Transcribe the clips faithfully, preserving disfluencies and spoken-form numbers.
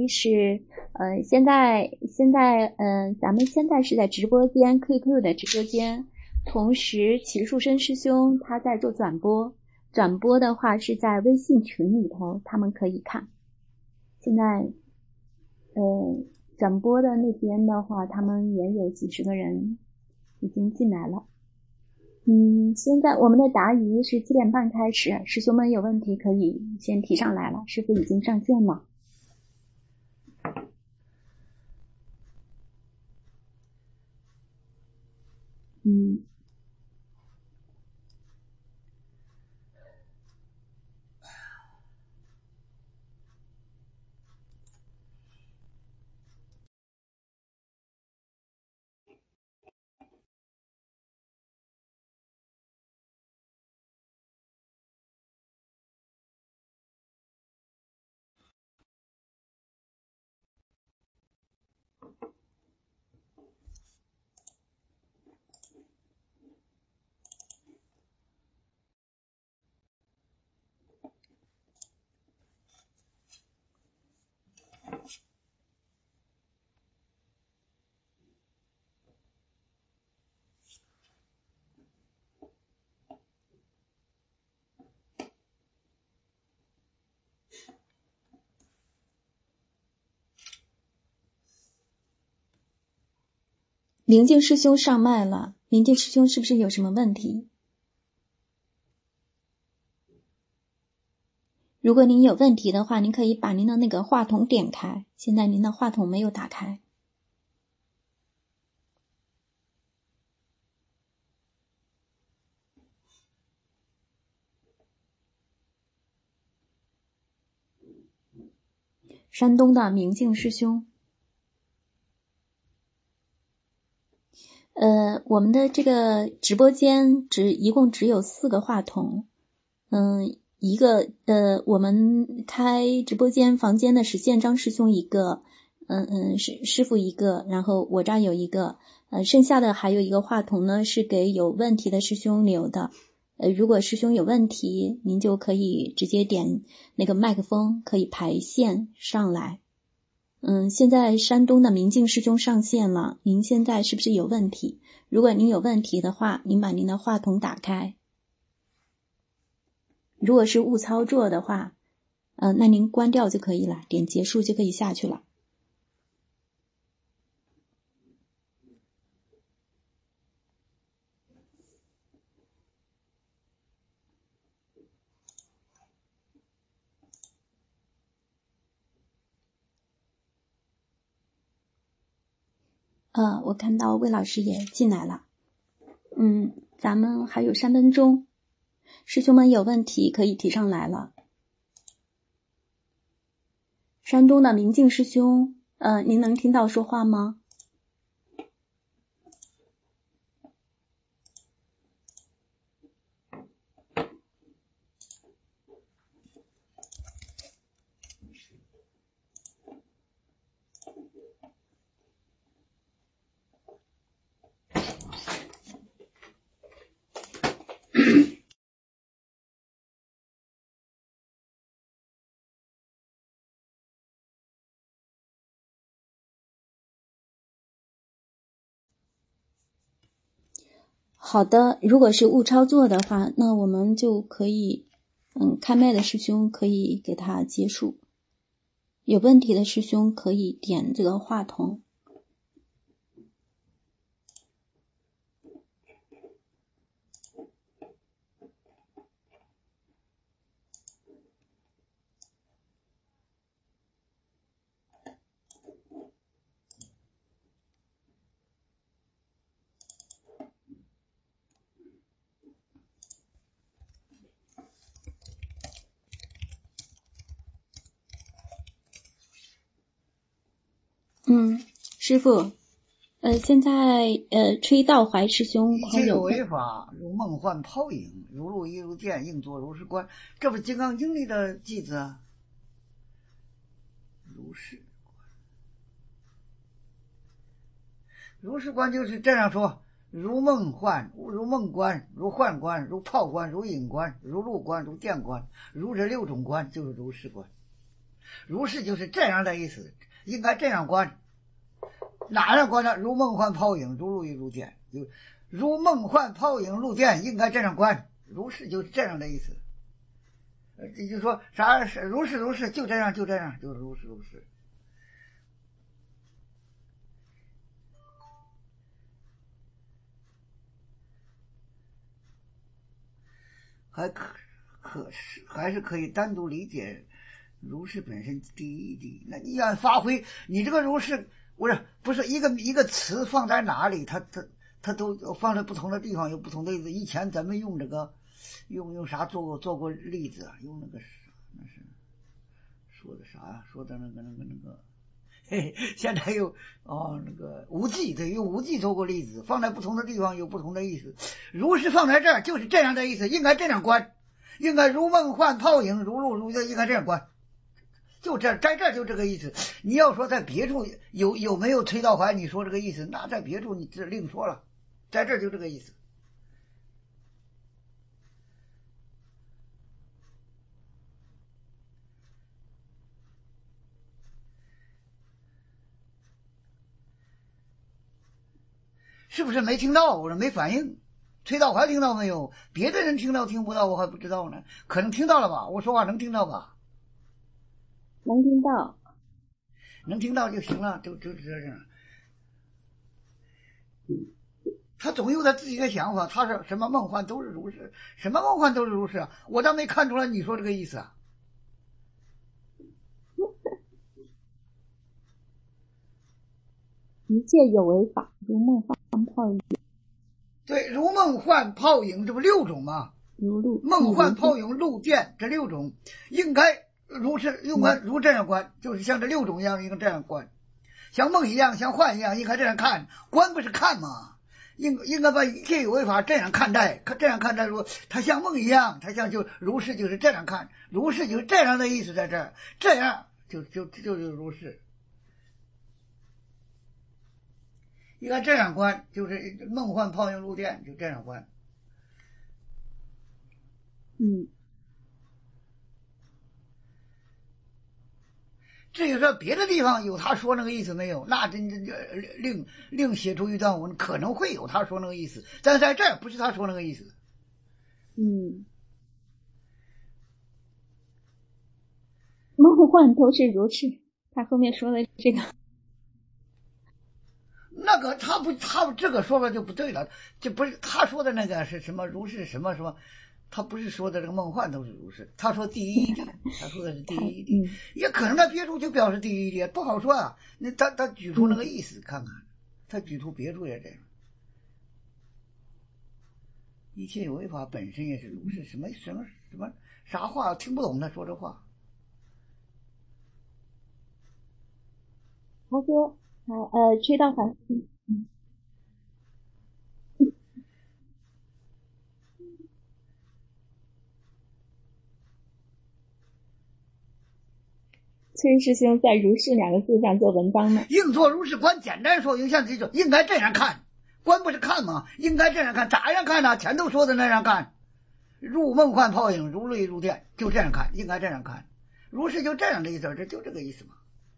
一是，呃，现在现在，嗯、呃，咱们现在是在直播间 Q Q 的直播间，同时齐树生师兄他在做转播，转播的话是在微信群里头，他们可以看。现在，呃，转播的那边的话，他们也有几十个人已经进来了。嗯，现在我们的答疑是七点半开始，师兄们有问题可以先提上来了，师傅已经上线了。嗯。明镜师兄上麦了，明镜师兄是不是有什么问题？如果您有问题的话，您可以把您的那个话筒点开，现在您的话筒没有打开。山东的明镜师兄。呃，我们的这个直播间只一共只有四个话筒，嗯，一个呃，我们开直播间房间的是建章师兄一个，嗯嗯，师师傅一个，然后我这儿有一个，呃，剩下的还有一个话筒呢，是给有问题的师兄留的。呃，如果师兄有问题，您就可以直接点那个麦克风，可以排线上来。嗯，现在山东的明镜师兄上线了，您现在是不是有问题？如果您有问题的话，您把您的话筒打开。如果是误操作的话，呃，那您关掉就可以了，点结束就可以下去了。呃，我看到魏老师也进来了。嗯，咱们还有三分钟，师兄们有问题可以提上来了。山东的明镜师兄，呃，您能听到说话吗？好的，如果是误操作的话，那我们就可以，嗯，开麦的师兄可以给他结束。有问题的师兄可以点这个话筒。嗯，师傅，呃，现在呃，吹道怀师兄一切有为法，如梦幻泡影，如露亦如电，应作如是观。这不是《金刚经》里的句子啊？如是观，如是观就是这样说：如梦幻，如梦观，如幻观，如泡观，如影观，如露观，如电观，如这六种观就是如是观。 如是就是这样的意思，应该这样观。哪样观呢？如梦幻泡影，如露亦如电。就如梦幻泡影如电，应该这样观。如是就是这样的意思。也就是说啥？如是如是，就这样就这样，就是如是如是。还可可是还是可以单独理解如是本身第一义。那你要发挥你这个如是，不是不是一个一个词放在哪里，它它它都放在不同的地方有不同的意思。以前咱们用这个用用啥做过做过例子啊？用那个那是说的啥呀？说的那个那个那个。嘿，现在又哦，那个无忌，对，用无忌做过例子，放在不同的地方有不同的意思。如是放在这儿就是这样的意思，应该这样观，应该如梦幻泡影，如露如电，应该这样观，就这在这儿就这个意思。你要说在别处有有没有推倒怀，你说这个意思，那在别处你这另说了，在这儿就这个意思。是不是没听到？我说没反应。崔道怀听到没有？别的人听到听不到我还不知道呢，可能听到了吧？我说话能听到吧？ 能听到， 能听到就行了，就就这样。他总有他自己的想法，他是什么梦幻都是如是，什么梦幻都是如是啊！我倒没看出来你说这个意思啊。 一切有为法，如梦幻泡影。 对，如梦幻泡影，这不六种吗？ 如露梦幻泡影露电这六种，应该如是应该如这样观，就是像这六种一样，应该这样观，像梦一样，像幻一样，应该这样看。观不是看吗？应应该把一切有为法这样看待，这样看待说，它像梦一样，它像就如是就是这样看，如是就是这样的意思在这儿，这样就就就就是如是。应该这样观，就是梦幻泡影露电，就这样观。 嗯， 至于说别的地方有他说那个意思没有，那真真另另写出一段文，可能会有他说那个意思，但在这儿不是他说那个意思。 嗯，梦幻都是如是，他后面说的这个。 那个他不，他这个说法就不对了，这不是他说的那个是什么如是什么什么，他不是说的这个梦幻都是如是，他说第一地，他说的是第一地，也可能他别处就表示第一地，不好说啊。那他他举出那个意思看看，他举出别处也这样。一切有为法本身也是如是，什么什么什么啥话听不懂他说这话。 他说呃吹到反嗯崔师兄在如是两个字上做文章呢。 应作如是观，简单说就像这种，应该这样看，观不是看吗？应该这样看，咋样看呢？前头说的那样看，如梦幻泡影，如露亦如电，就这样看，应该这样看。如是就这样的意思，这就这个意思嘛。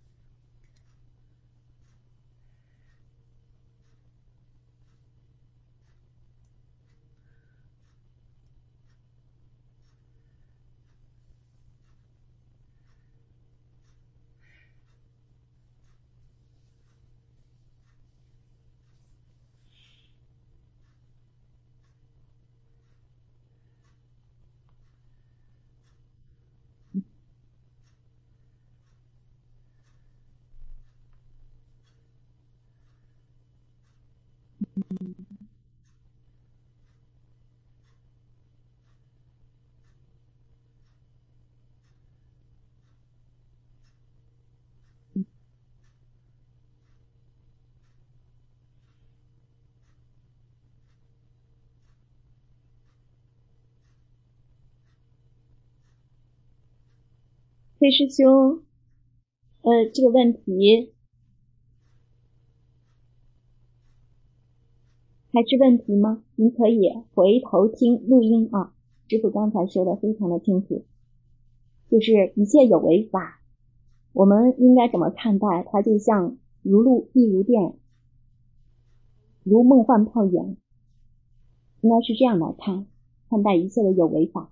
崔师兄，呃，这个问题还是问题吗？您可以回头听录音啊，师傅刚才说的非常的清楚，就是一切有为法， 我们应该怎么看待？它就像如露亦如电，如梦幻泡影，应该是这样来看看待一切的有为法。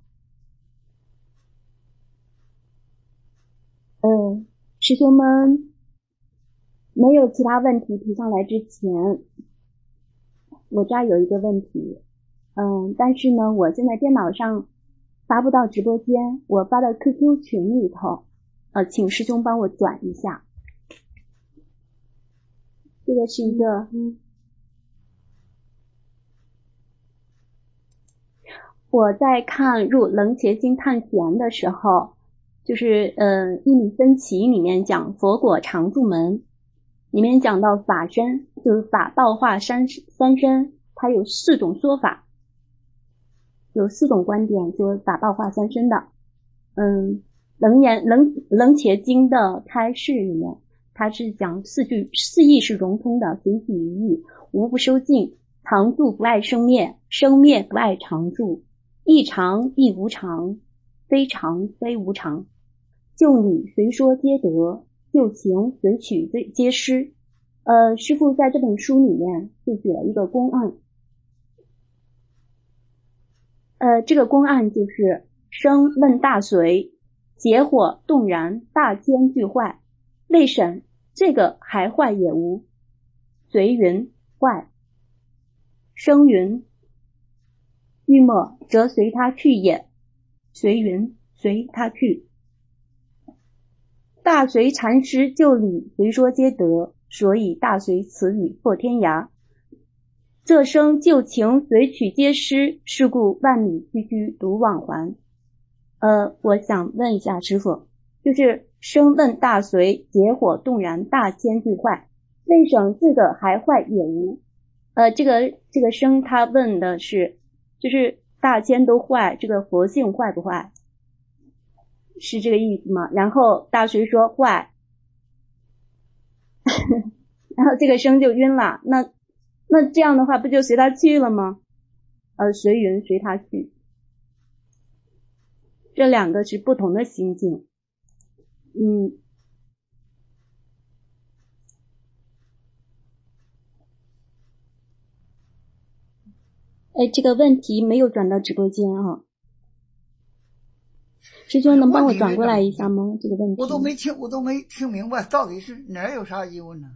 嗯，师兄们没有其他问题提上来之前，我这儿有一个问题，嗯，但是呢，我现在电脑上发不到直播间，我发到 Q Q 群里头，呃，请师兄帮我转一下。这个是一个，嗯，我在看入楞伽经探玄的时候，就是呃一米分歧里面讲佛果常住门，里面讲到法身，就是法道化三三身，它有四种说法，有四种观点，就是法道化三身的。嗯，楞严楞楞伽经的开示里面，它是讲四句四义是融通的，随喜一义，无不收尽，常住不爱生灭，生灭不爱常住，亦常亦无常，非常非无常，就理随说皆得，就情随取皆失。呃，师父在这本书里面就举了一个公案，呃，这个公案就是生问大随，结火动然，大坚俱坏。未审，这个还坏也无。随云坏。生云欲莫，则随他去也。随云随他去。大随禅师就理随说皆得，所以大随此语破天涯。这生旧情随取皆失，是故万里区区独往还。呃，我想问一下师父，就是生问大随，结火动然，大千俱坏，未省这个还坏也无。呃，这个这个生他问的是，就是大千都坏，这个佛性坏不坏？是这个意思吗？然后大随说坏，然后这个生就晕了，那那这样的话不就随他去了吗？呃，随云随他去，这两个是不同的心境。嗯，哎，这个问题没有转到直播间啊，师兄能帮我转过来一下吗？这个问题我都没听，我都没听明白，到底是哪有啥疑问呢？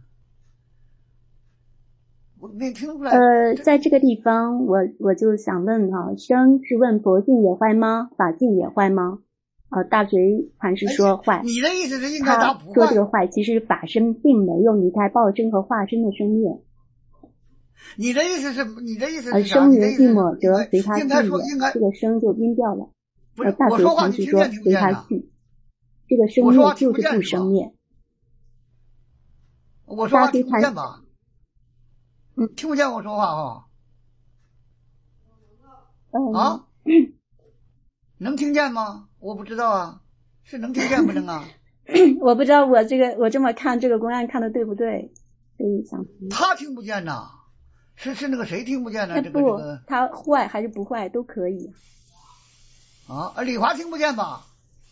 我没听出来。 呃，在这个地方，我我就想问哈、啊，生是问佛性也坏吗？法性也坏吗？呃，大随禅师说坏。 你的意思是应该答不坏？ 他说这个坏，其实法身并没有离开报身和化身的生灭。 你的意思是，你的意思是呃，生云寂寞则随他去也，这个生就晕掉了。 不是， 呃，大随禅师说随他去，这个生灭就是不生灭。 我说话听不见吧？嗯，听不见我说话哈？ 嗯、 啊？能听见吗？我不知道啊，是能听见不能啊？ 我不知道我这个我这么看这个公案看的对不对？所以想他听不见呐，是是那个谁听不见呢？这个不， 这个他坏还是不坏都可以。 啊，李华听不见吧？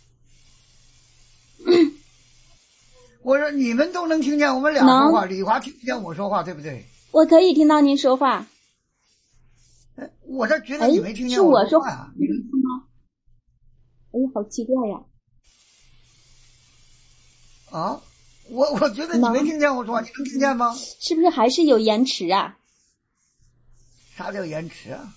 我说你们都能听见我们俩说话，李华听不见我说话，对不对？ 我可以听到您说话。 我这觉得你没听见我说话啊？ 哎，是我说吗？哎，好奇怪呀！ 啊，我我觉得你没听见我说话，你能听见吗？ 是不是还是有延迟啊？ 啥叫延迟啊？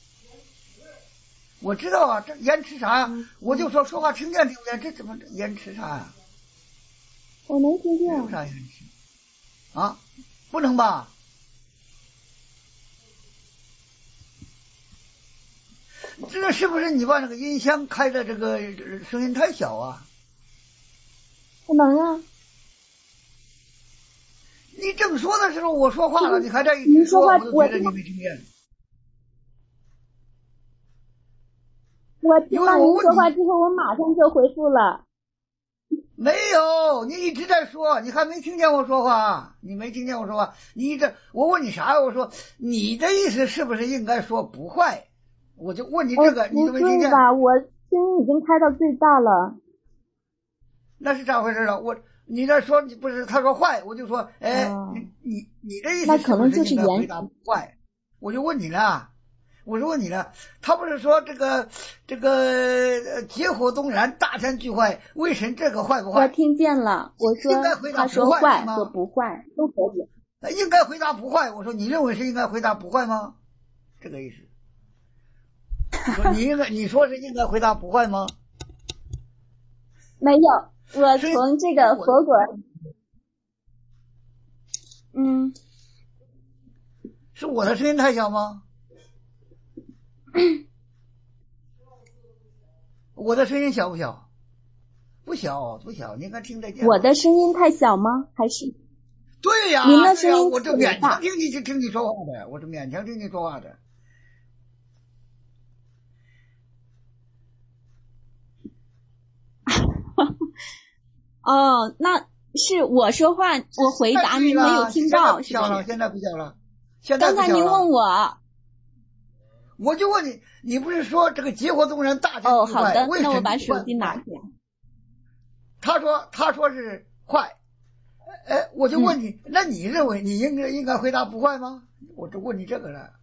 我知道啊，这延迟啥呀、啊？我就说说话听见听不见，这怎么延迟啥呀、啊？ 我能听见。 有啥延迟？啊，不能吧？这个是不是你把那个音箱开的这个声音太小啊？ 不能啊！ 你正说的时候我说话了，你还在一直说，我都觉得你没听见。 我听到您说话之后，我马上就回复了。 没有，你一直在说，你还没听见我说话，你没听见我说话，你一直我问你啥？我说你的意思是不是应该说不坏？我就问你这个，你都没听见吧？我声音已经开到最大了。 那是咋回事了？我你这说你不是他说坏，我就说哎， 哦、 你你你这意思那可能就是应该回答不坏，我就问你了。我就问你了，他不是说这个这个结火动燃，大天俱坏，为神这个坏不坏？ 我听见了，我说应该回答他说坏和不坏都可以。应该回答不坏，我说你认为是应该回答不坏吗？这个意思。说你应该你说是应该回答不坏吗？ 没有，我从这个佛果，嗯， 是我的声音太小吗？我的声音小不小？不小，不小，你应该听得见。 我的声音太小吗？还是？ 对呀、啊， 您的声音我这勉强听你听你说话的，我这勉强听你说话的。 哦，那是我说话，我回答您没有听到， 是吧？现在不小了，现在不小了。 刚才您问我。 我就问你，你不是说这个结火动燃大天俱坏？ 哦，好的，那我把手机拿起来。 他说，他说是坏，哎，我就问你，嗯、那你认为你应该应该回答不坏吗？我就问你这个了，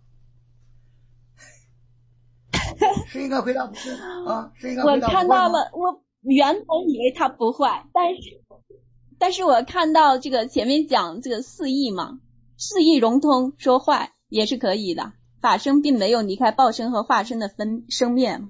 是应该回答不坏啊？是应该回答不坏吗？ 我看到了，我原本以为他不坏，但是但是我看到这个前面讲这个四义嘛，四义融通，说坏也是可以的。法身并没有离开报身和化身的分生灭。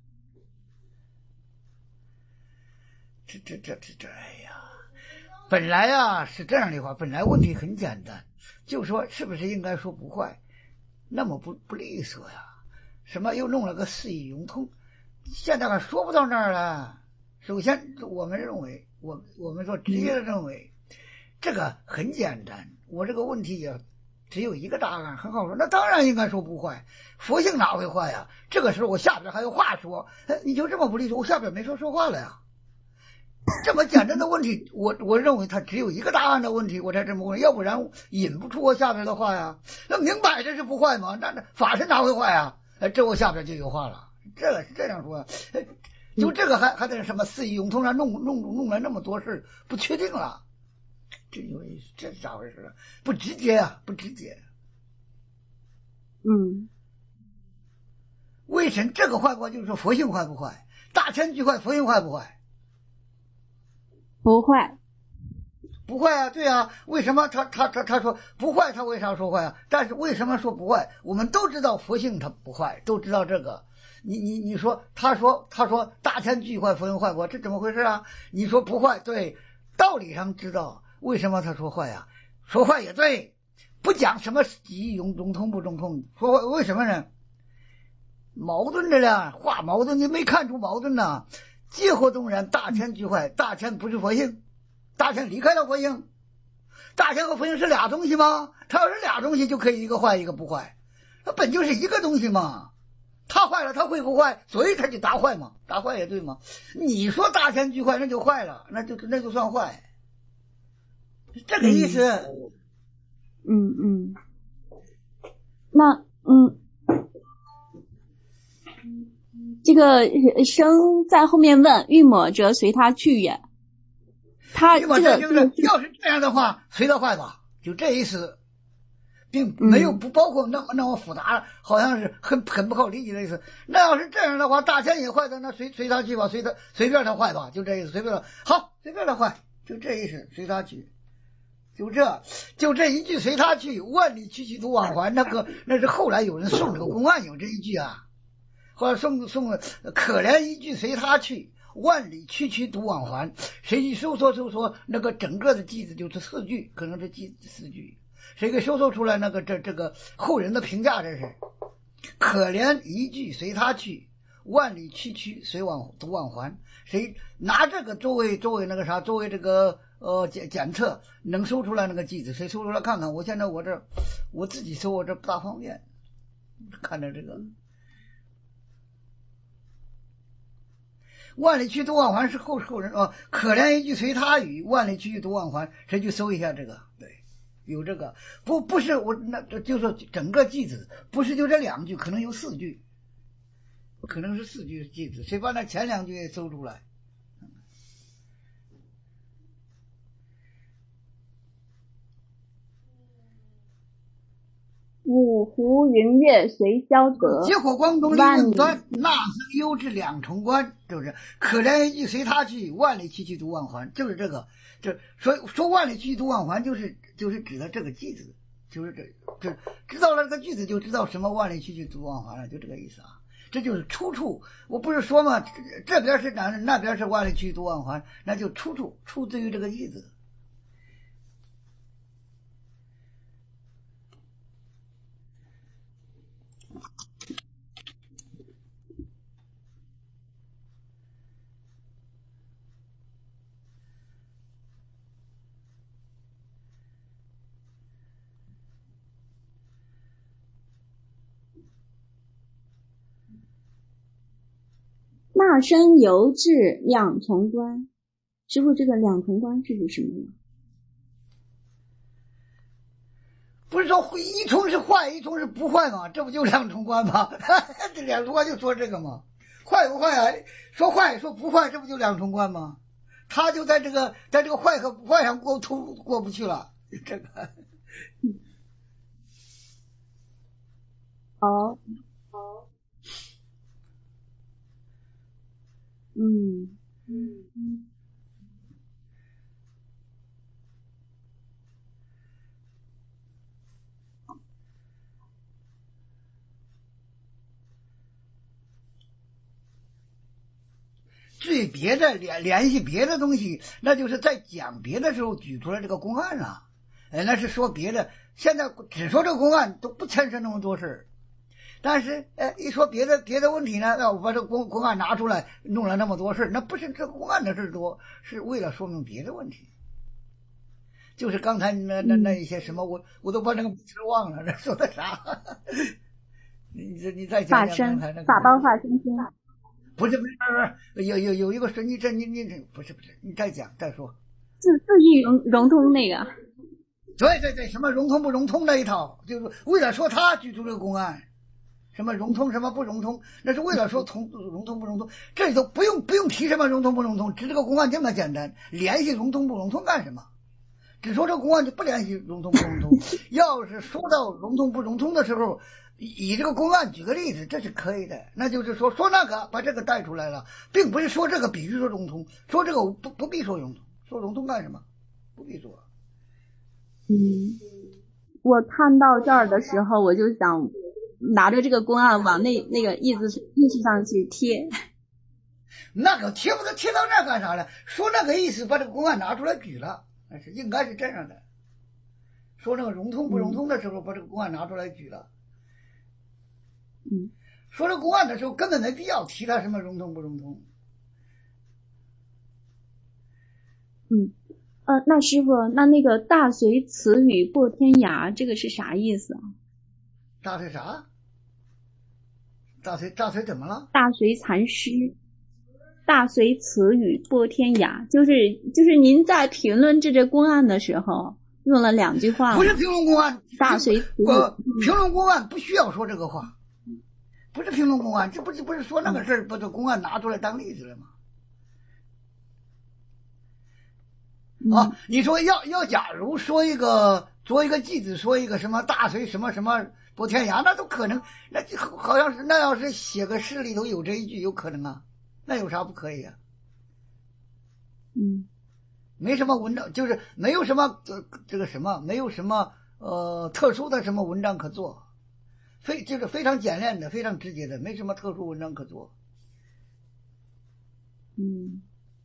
这这这这这，哎呀，本来啊是这样的话，本来问题很简单，就说是不是应该说不坏，那么不不利索呀？什么又弄了个四义融通，现在可说不到那儿了。首先，我们认为，我我们说直接的认为，嗯、这个很简单，我这个问题也。只有一个答案，很好说，那当然应该说不坏，佛性哪会坏呀？这个时候我下边还有话说，你就这么不利索，我下边没说说话了呀。这么简单的问题，我我认为它只有一个答案的问题，我才这么问，要不然引不出我下边的话呀。那明摆着是不坏嘛，那那法身哪会坏呀？这我下边就有话了，这个是这样说，就这个还还得什么四义融通上弄弄弄了那么多事，不确定了。这有意思，这是咋回事？不直接啊，不直接。 嗯， 为神这个坏不坏？就是说佛性坏不坏？大天俱坏，佛性坏不坏？ 不坏， 不坏啊，对啊。为什么他他他他说不坏？他为啥说坏啊？但是为什么说不坏？我们都知道佛性它不坏，都知道这个。你你你说，他说他说大天俱坏，佛性坏不坏？这怎么回事啊？你说不坏，对，道理上知道。为什么他说坏呀、啊？说坏也对，不讲什么几融融通不融通，说坏为什么呢？矛盾的了，化矛盾，你没看出矛盾呢？结火动燃，大天俱坏，大天不是佛性，大天离开了佛性，大天和佛性是俩东西吗？它要是俩东西，就可以一个坏一个不坏，它本就是一个东西嘛。它坏了，它会不坏，所以它就答坏嘛，答坏也对嘛。你说大天俱坏，那就坏了，那就那就算坏。这个意思， 嗯嗯，那嗯，这个生在后面问欲抹则随他去也，他这个要是这样的话，随他坏吧，就这意思，并没有不包括那么那么复杂，好像是很很不好理解的意思。那要是这样的话，大天也坏的，那随随他去吧，随他随便他坏吧，就这意思，随便他好，随便他坏，就这意思，随他去。就这就这一句随他去，万里区区独往还，那个那是后来有人送这个公案有这一句啊，后来送送可怜一句随他去，万里区区独往还，谁去搜索搜索那个整个的句子就是四句，可能是句四句，谁给搜索出来那个这这个后人的评价，这是可怜一句随他去，万里区区随往独往还，谁拿这个作为作为那个啥作为这个呃检检测能搜出来那个句子，谁搜出来看看？我现在我这我自己搜我这不大方便，看着这个万里去独往还是后后人啊，可怜一句随他语，万里去独往还，谁去搜一下这个？对，有这个不不是我那就是整个句子，不是就这两句，可能有四句，可能是四句句子，谁把那前两句也搜出来？ 五湖云月随消得， 结火光中立问端，那僧优至两重关，是不是？可怜一句随他去，万里去去独往还，就是这个。这说说万里去去独往还，就是就是指的这个句子，就是这这知道了这个句子，就知道什么万里去去独往还了，就这个意思啊。这就是出处，我不是说嘛，这边是哪那边是万里去去独往还，那就出处，出自于这个句子。 那僧犹至两重关，师父，这个两重关是指什么呢？ 不是说一重是坏，一重是不坏吗？这不就两重关吗？这两重关就说这个吗？坏不坏啊？说坏说不坏，这不就两重关吗？他就在这个在这个坏和不坏上过突过不去了，这个。 哦哦，嗯嗯嗯。 至于别的联联系别的东西，那就是在讲别的时候举出来这个公案了，哎，那是说别的。现在只说这个公案都不牵涉那么多事儿，但是哎，一说别的别的问题呢，那我把这公公案拿出来弄了那么多事，那不是这公案的事多，是为了说明别的问题。就是刚才那那那一些什么，我我都把那个词忘了，这说的啥？你你再讲讲刚才那个法包化身心。 不是不是不是，有有有一个说你这你你不是不是，你再讲再说。 自自具融融通那个。 对对对，什么融通不融通那一套，就是为了说他举出这个公案，什么融通什么不融通，那是为了说通融通不融通，这里头不用不用提什么融通不融通，只这个公案这么简单，联系融通不融通干什么？只说这个公案就不联系融通不融通。要是说到融通不融通的时候，以这个公案举个例子，这是可以的。那就是说说那个把这个带出来了，并不是说这个必须说融通，说这个不不必说融通，说融通干什么？不必说。 嗯，我看到这儿的时候，我就想拿着这个公案往那那个意思意思上去贴。 那个贴不得贴到那干啥了？说那个意思，把这个公案拿出来举了，那是应该是这样的。说那个融通不融通的时候，把这个公案拿出来举了。 嗯， 说这公案的时候，根本没必要提他什么融通不融通。 嗯，呃，那师傅，那那个大随词语破天涯，这个是啥意思啊？ 大随啥？大随大随怎么了？ 大随禅师，大随词语破天涯，就是就是您在评论这这公案的时候用了两句话。 不是评论公案， 大随词语。 呃，评论公案不需要说这个话，不是评论公案，这不是不是说那个事儿，把这公案拿出来当例子了吗？啊、哦，你说要要假如说一个做一个句子，说一个什么大随什么什么破天涯，那都可能，那就好像是那要是写个诗里头有这一句，有可能啊，那有啥不可以啊？ 嗯， 没什么文章，就是没有什么这这个什么，没有什么呃特殊的什么文章可做，非就是非常简练的，非常直接的，没什么特殊文章可做。 嗯。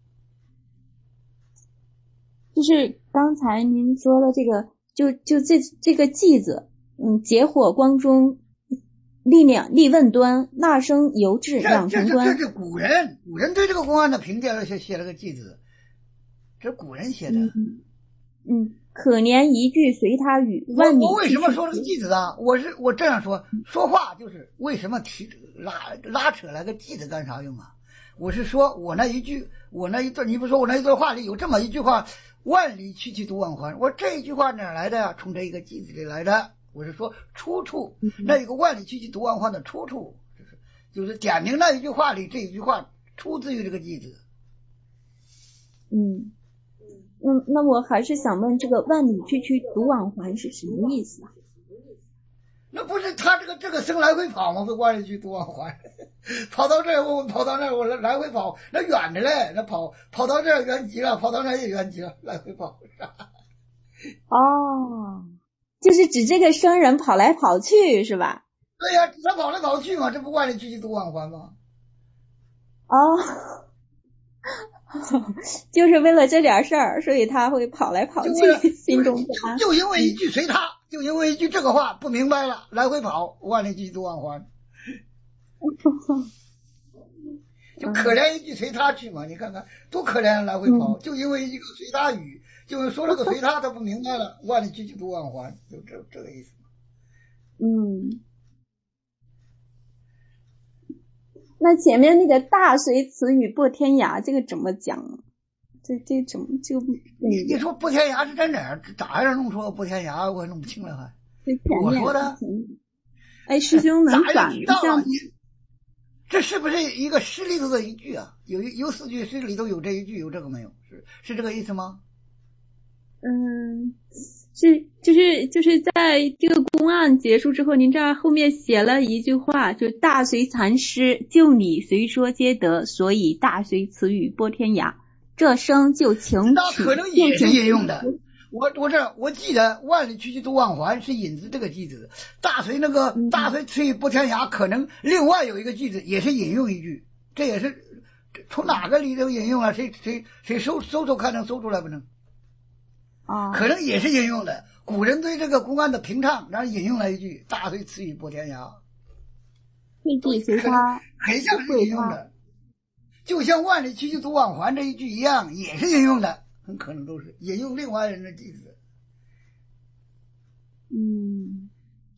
就是刚才您说的这个，就就这这个句子，嗯，结火光中立两立问端，那僧犹至两重关。 这这这是古人，古人对这个公案的评价写写了个句子，这是古人写的。 嗯，嗯，可怜一句随他语，万里我我为什么说这个句子啊？我是我这样说，说话就是为什么提拉拉扯来个句子干啥用啊？我是说我那一句，我那一段，你不说我那一段话里有这么一句话，万里去去独往还。我这一句话哪来的呀？从这一个句子里来的。我是说出处，那一个万里去去独往还的出处，就是就是点明那一句话里这一句话出自于这个句子。 嗯嗯，那我还是想问，这个万里去去独往还是什么意思啊？ 那不是他这个这个生来回跑吗？不万里去多忘还，跑到这儿我跑到那儿我来回跑，那远着嘞，那跑跑到这儿远极了，跑到那儿也远极了，来回跑。 哦，就是指这个生人跑来跑去是吧？ 对呀、啊，他跑来跑去嘛，这不万里去去多忘还吗？ 哦，就是为了这点事儿，所以他会跑来跑去，心中就, 就因为一句随他，就因为一句这个话不明白了，来回跑，万里去多忘还。就可怜一句随他去嘛，你看看多可怜，来回跑，嗯、就因为一个随他语，就说了个随他，他不明白了，万里去去多忘还，就这这个意思。 嗯。那前面那个大随词语拨天涯，这个怎么讲？这这怎么就你你说拨天涯是在哪儿？咋样弄说拨天涯？我弄不清了还。我说的。 哎，师兄能转一下吗？ 这是不是一个诗里头的一句啊？有有四句诗里头有这一句，有这个没有？是是这个意思吗？ 嗯。是，就是就是在这个公案结束之后，您这儿后面写了一句话，就大随禅师就你随说皆得，所以大随词语拨天涯，这生就请那可能也是引用的。我我这我记得万里去去多忘还是引自这个句子，大随那个大随词语拨天涯，可能另外有一个句子也是引用一句，这也是从哪个里头引用了？谁谁谁搜搜搜看能搜出来不能？ 啊， 可能也是引用的。古人对这个公案的评唱，然后引用了一句“大随词语拨天涯”， 对对，随他很像是引用的，就像“万里去去多忘还”这一句一样，也是引用的，很可能都是引用另外人的句子。 嗯，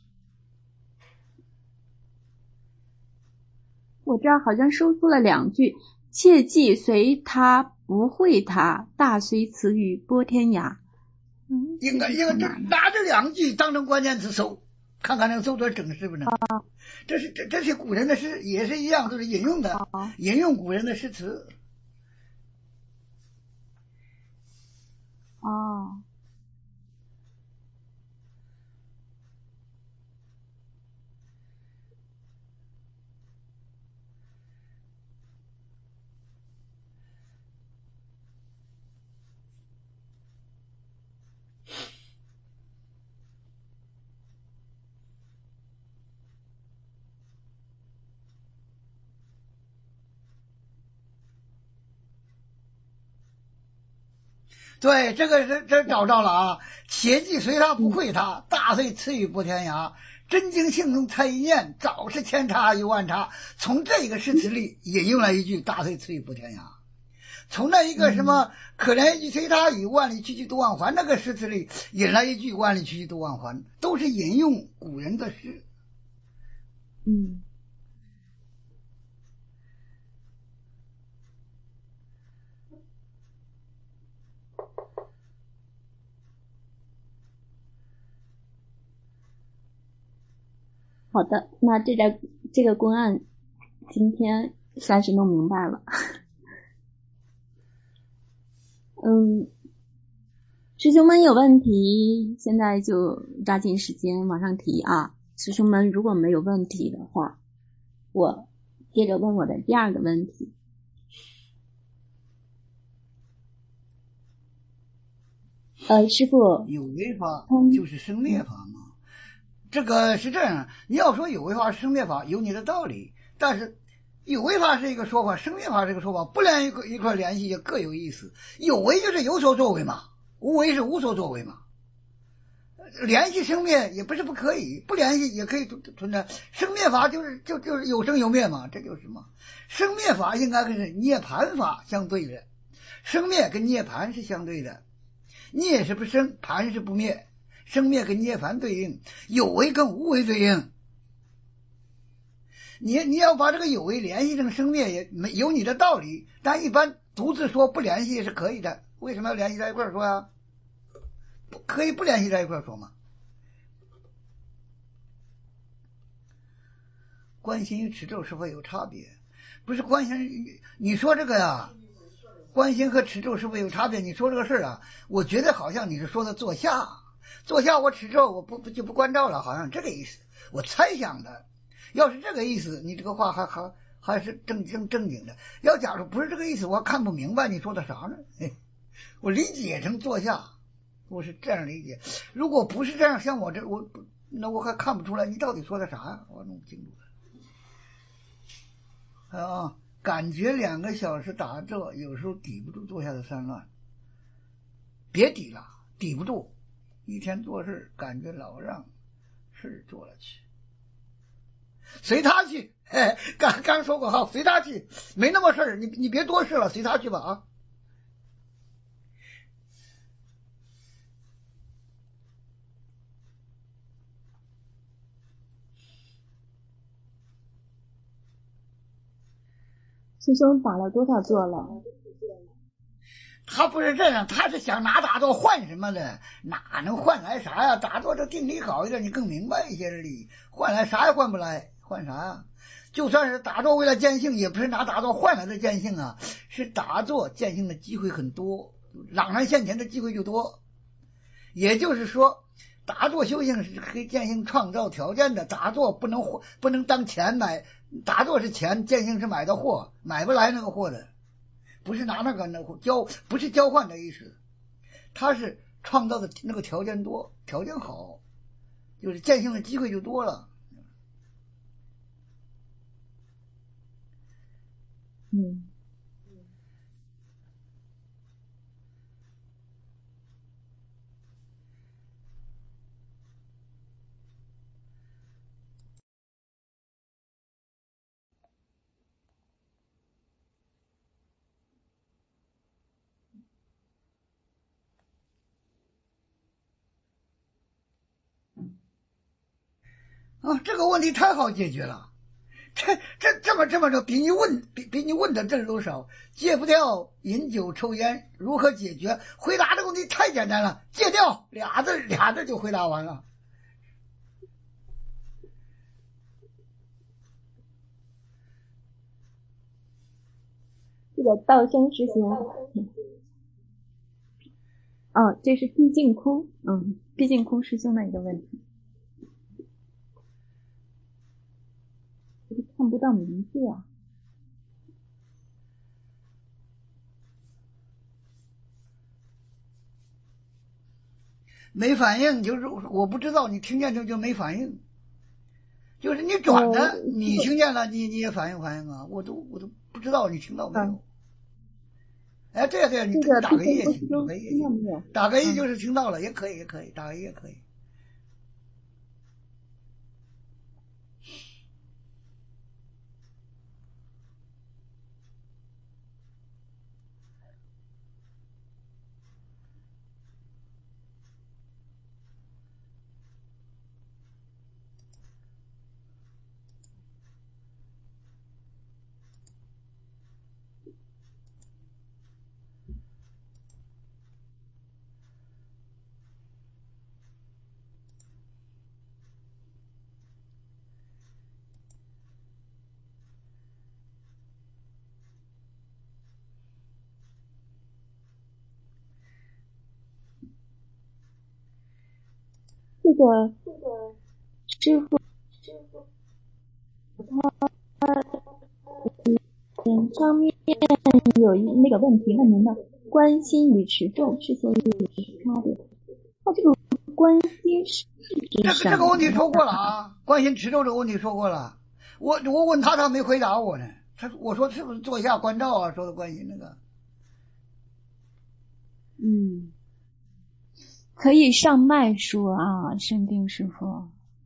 我这儿好像收出了两句：“切记随他不会他，大随词语拨天涯。” 嗯，应该应该这拿这两句当成关键词搜，看看能搜出整诗不能？啊，这是这这些古人的诗也是一样，都是引用的，啊、引用古人的诗词。 哦。 对，这个是这找着了啊！且记随他不会他，大随词语拨天涯。真经性能才一念，早是千差一万差。从这个诗词里引用了一句“大随词语拨天涯”，从那一个什么“可怜一句随他语，万里去去多忘还”那个诗词里引了一句“万里去去多忘还”，都是引用古人的诗。 嗯。好的，那这个这个公案今天算是弄明白了。嗯，师兄们有问题，现在就抓紧时间往上提啊。师兄们如果没有问题的话，我接着问我的第二个问题。呃，师父， 有为法就是生灭法嘛。嗯，这个是这样，你要说有为法生灭法有你的道理，但是有为法是一个说法，生灭法是一个说法，不连一块一块联系也各有意思。有为就是有所作为嘛，无为是无所作为嘛。联系生灭也不是不可以，不联系也可以存在。生灭法就是就就是有生有灭嘛，这就是嘛。生灭法应该跟涅槃法相对的，生灭跟涅槃是相对的，涅是不生，槃是不灭。生灭跟涅槃对应，有为跟无为对应。你你要把这个有为联系成生灭也没有你的道理，但一般独自说不联系是可以的。为什么要联系在一块说啊？不可以不联系在一块说吗？观心与持咒是否有差别？不是观心，你说这个呀，观心和持咒是否有差别？你说这个事儿啊，我觉得好像你是说的坐下。 坐下我吃肉，我不不就不关照了，好像这个意思，我猜想的。要是这个意思，你这个话还还还是正正正经的。要假如不是这个意思，我还看不明白你说的啥呢？嘿，我理解成坐下，我是这样理解。如果不是这样，像我这我那我还看不出来你到底说的啥呀？我弄不清楚了。啊，感觉两个小时打坐，有时候抵不住坐下的散乱。别抵了，抵不住。一天做事，感觉老让事做了去。随他去，嘿，刚刚说过哈，随他去，没那么事儿，你你别多事了，随他去吧啊。 师兄打了多少座了？ 他不是这样，他是想拿打坐换什么的，哪能换来啥呀？打坐这定力好一点，你更明白一些理，换来啥也换不来，换啥呀？就算是打坐为了见性，也不是拿打坐换来的见性啊，是打坐见性的机会很多，朗然现前的机会就多。也就是说，打坐修行是给见性创造条件的，打坐不能不能当钱买，打坐是钱，见性是买的货，买不来那个货的，不是拿那个那交，不是交换的意思，他是创造的那个条件多，条件好，就是见性的机会就多了。 嗯。 啊，这个问题太好解决了，这这这么这么着，比你问比比你问的字都少。戒不掉饮酒抽烟，如何解决？回答这个问题太简单了，戒掉俩字俩字就回答完了。 这个道生师兄，哦，这是毕竟空，嗯，毕竟空师兄的一个问题。看不到名字啊。 没反应，就是我不知道，你听见就就没反应，就是你转的，呃、你听见了，你你也反应反应啊，我都我都不知道你听到没有。嗯、哎，对呀对呀，你这个打个一也行，打个一也行， 打个一就是听到了，嗯、也可以也可以，打个一也可以。 这个这个师傅他嗯上面有一那个问题问您的观心与持咒是否有差别？他这个观心是这个这个问题说过了啊，观心持咒这个问题说过了。我我问他，他没回答我呢。他我说是不是坐下观照啊？说的观心那个。 嗯，可以上麦说啊，圣定师傅。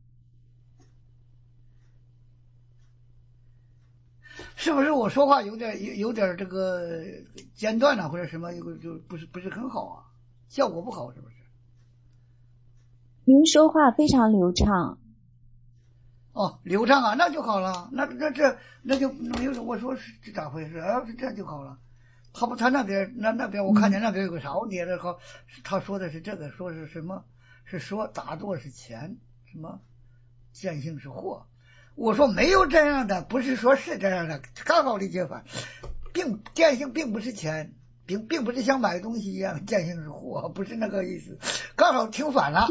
是不是我说话有点有有点这个间断了，或者什么，有就不是不是很好啊，效果不好，是不是？ 您说话非常流畅。 哦，流畅啊，那就好了。那那这那就没有我说是这咋回事？要是这就好了。他不，他那边那那边我看见那边有个啥问题了，好，他说的是这个，说是什么？是说打坐是钱，什么见性是货。我说没有这样的，不是说是这样的，刚好理解法，并见性并不是钱， 并并不是像买东西一样见性是货，不是那个意思，刚好听反了。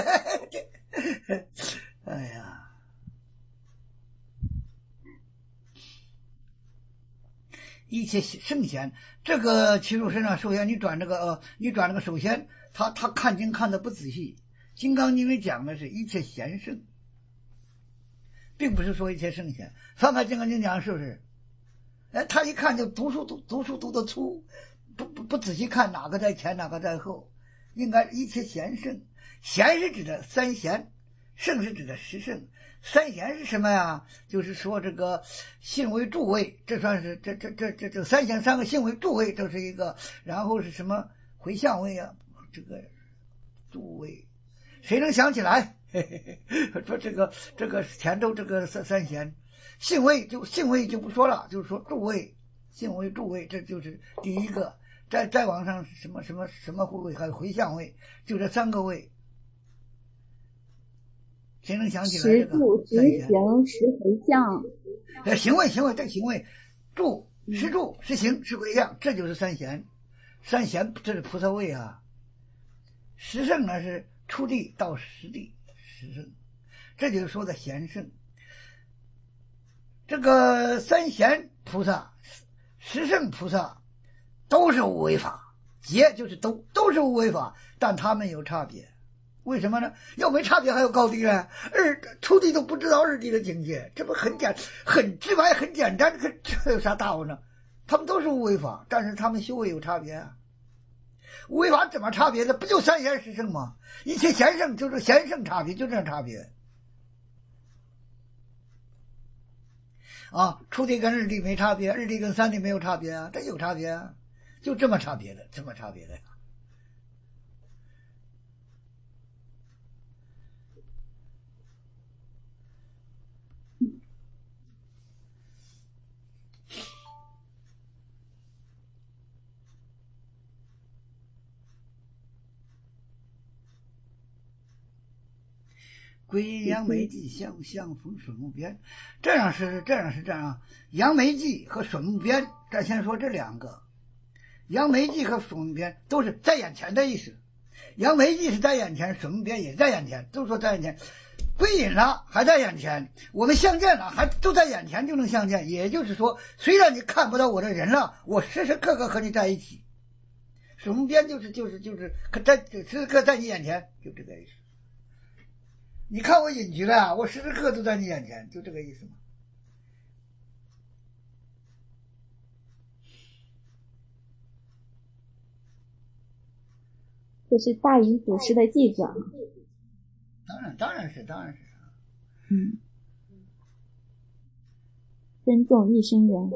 哎呀，一切圣贤，这个齐鲁身上，首先你转这个呃，你转这个，首先他他看经看的不仔细，《金刚经》里讲的是一切贤圣，并不是说一切圣贤。翻开《金刚经》讲是不是？哎，他一看就读书读读书读得粗，不不不仔细看哪个在前哪个在后，应该一切贤圣。贤是指的三贤，圣是指的十圣。三贤是什么呀？就是说这个信为助位，这算是这这这这这三贤三个信为助位，这是一个。然后是什么回向位啊？这个助位，谁能想起来？嘿嘿嘿，说这个这个前头这个三三贤，信位就信位就不说了，就是说助位，信为助位，这就是第一个。再再往上什么什么什么位，还有回向位，就这三个位。谁能想起来这个？ 十助、十行、十回向。 呃，行位，行位，这行位，助、十助、十行、十回向，这就是三贤。三贤这是菩萨位啊。十圣呢是初地到十地，十圣，这就是说的贤圣。这个三贤菩萨、十圣菩萨都是无为法，劫就是都都是无为法，但他们有差别。为什么呢？要没差别还有高低呢？二初地都不知道二地的境界，这不很简很直白很简单，这这有啥大乎呢？他们都是无为法，但是他们修为有差别啊。无为法怎么差别呢？不就三贤十圣吗？一切贤圣就是贤圣差别，就这样差别啊。初地跟二地没差别，二地跟三地没有差别啊，这有差别啊，就这么差别的，这么差别的。归阴阳眉际相相逢水木边，这样是这样是这样。阳眉际和水木边，咱先说这两个。阳眉际和水木边都是在眼前的意思。阳眉际是在眼前，水木边也在眼前，都说在眼前。归隐了还在眼前，我们相见了还都在眼前就能相见。也就是说，虽然你看不到我的人了，我时时刻刻和你在一起。水木边就是就是就是可在时时刻在你眼前，就这个意思。你看我隐居了，我时时刻刻都在你眼前，就这个意思嘛。 这是大隐祖师的记载。 当然，当然是，当然是。 嗯。珍重一生缘。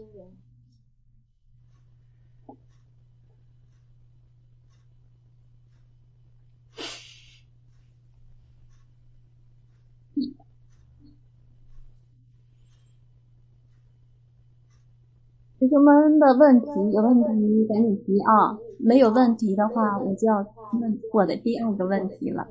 同学们的问题有问题赶紧提啊，没有问题的话我就要问我的第二个问题了。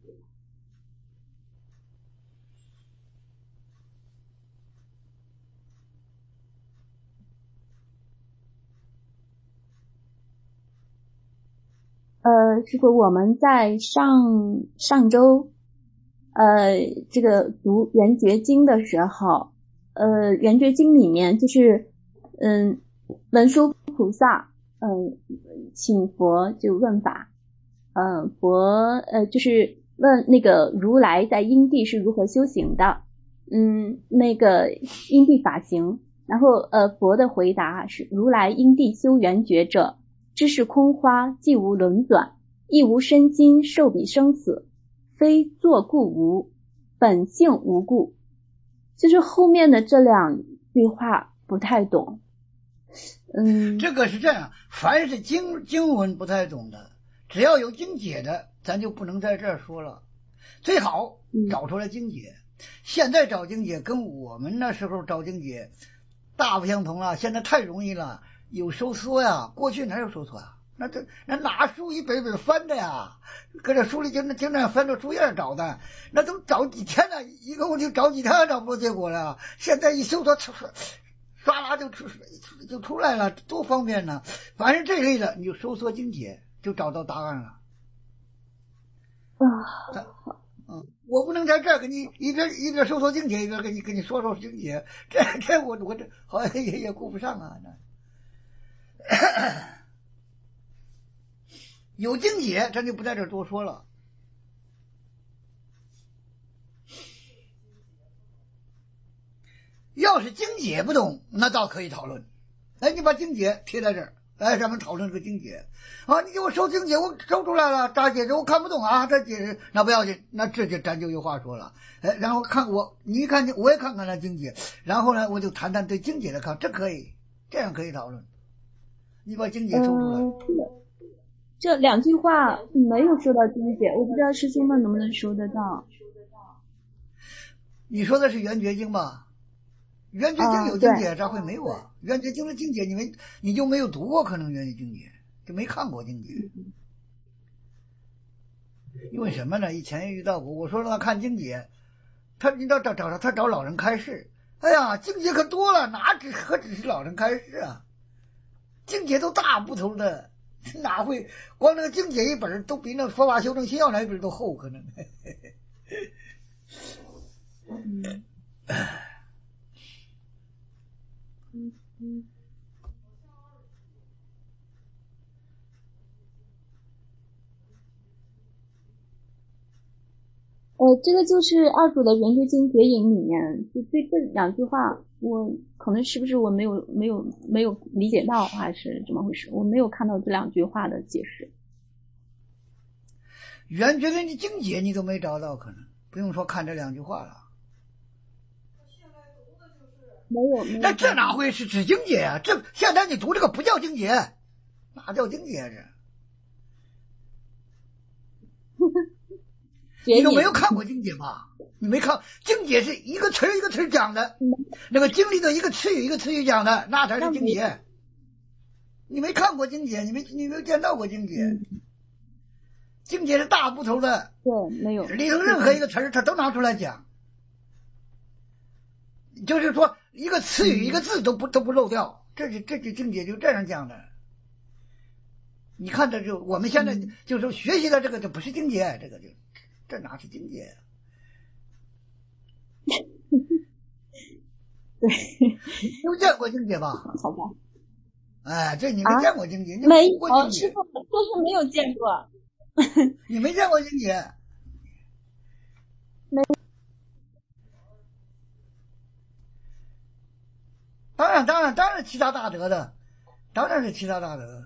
呃，这个我们在上上周呃这个读圆觉经的时候，呃圆觉经里面就是嗯，文殊菩萨，嗯，请佛就问法，嗯，佛呃就是问那个如来在因地是如何修行的，嗯，那个因地法行，然后呃佛的回答是如来因地修圆觉者，知是空花，既无轮转，亦无身今受彼生死，非作故无，本性无故。就是后面的这两句话不太懂。嗯， 这个是这样，凡是经经文不太懂的，只要有经解的，咱就不能在这儿说了。最好找出来经解。嗯、现在找经解跟我们那时候找经解大不相同了。现在太容易了，有收缩呀，过去哪有收缩啊？那这那拿书一本本翻的呀，搁这书里就那经常翻着书页找的，那都找几天了，一个问题找几天找不出结果了。现在一搜索， 唰啦就出就出来了，多方便呢。反正这类的你就搜索经解，就找到答案了。 啊， 嗯，我不能在这儿给你一边一边搜索经解，一边给你给你说说经解，这这我我这好像也也顾不上啊。有经解，咱就不在这儿多说了。要是经解不懂，那倒可以讨论。哎，你把经解贴在这儿，哎，咱们讨论这个经解啊。你给我搜经解，我搜出来了，咋解释我看不懂啊？这解释那不要紧，那这就咱就有话说了。哎，然后看我，你一看我也看看那经解，然后呢，我就谈谈对经解的看，这可以，这样可以讨论。你把经解搜出来。 嗯，这两句话没有说到经解，我不知道师兄们能不能收得到。 你说的是圆觉经吧？圆觉经有经解，咋会没有啊？圆觉经的经解，你没你就没有读过，可能圆觉经解就没看过经解。因为什么呢？以前也遇到过，我说让他看经解，他你找找找他找老人开示，哎呀，经解可多了，哪只何止是老人开示啊？经解都大部头的，哪会光那个经解一本都比那佛法修正心要那一本都厚，可能。 嗯嗯嗯。呃，这个就是二祖的《圆觉经解引》里面，就对这两句话，我可能是不是我没有没有没有理解到，还是怎么回事？我没有看到这两句话的解释。 圆觉的经解你都没找到，可能不用说看这两句话了。 没有没有。 那这哪会是指经解啊？这现在你读这个不叫经解，哪叫经解这？你都没有看过经解吧？你没看经解是一个词一个词讲的，那个经历的一个词语一个词语讲的，那才是经解。你没看过经解，你没你没有见到过经解。嗯、经解是大部头的， 对，没有里头任何一个词儿，他都拿出来讲。就是说，一个词语一个字都不都不漏掉，这是这就经解就这样讲的。你看这就我们现在就是说学习的这个就不是经解，这个就这哪是经解？ 对， 有见过经解吧？ 好吧。 哎，这你没见过经解，你没有过经解， 师傅就是没有见过。 你没见过经解？ 没。 当然，当然，当然，其他大德的，当然是其他大德的。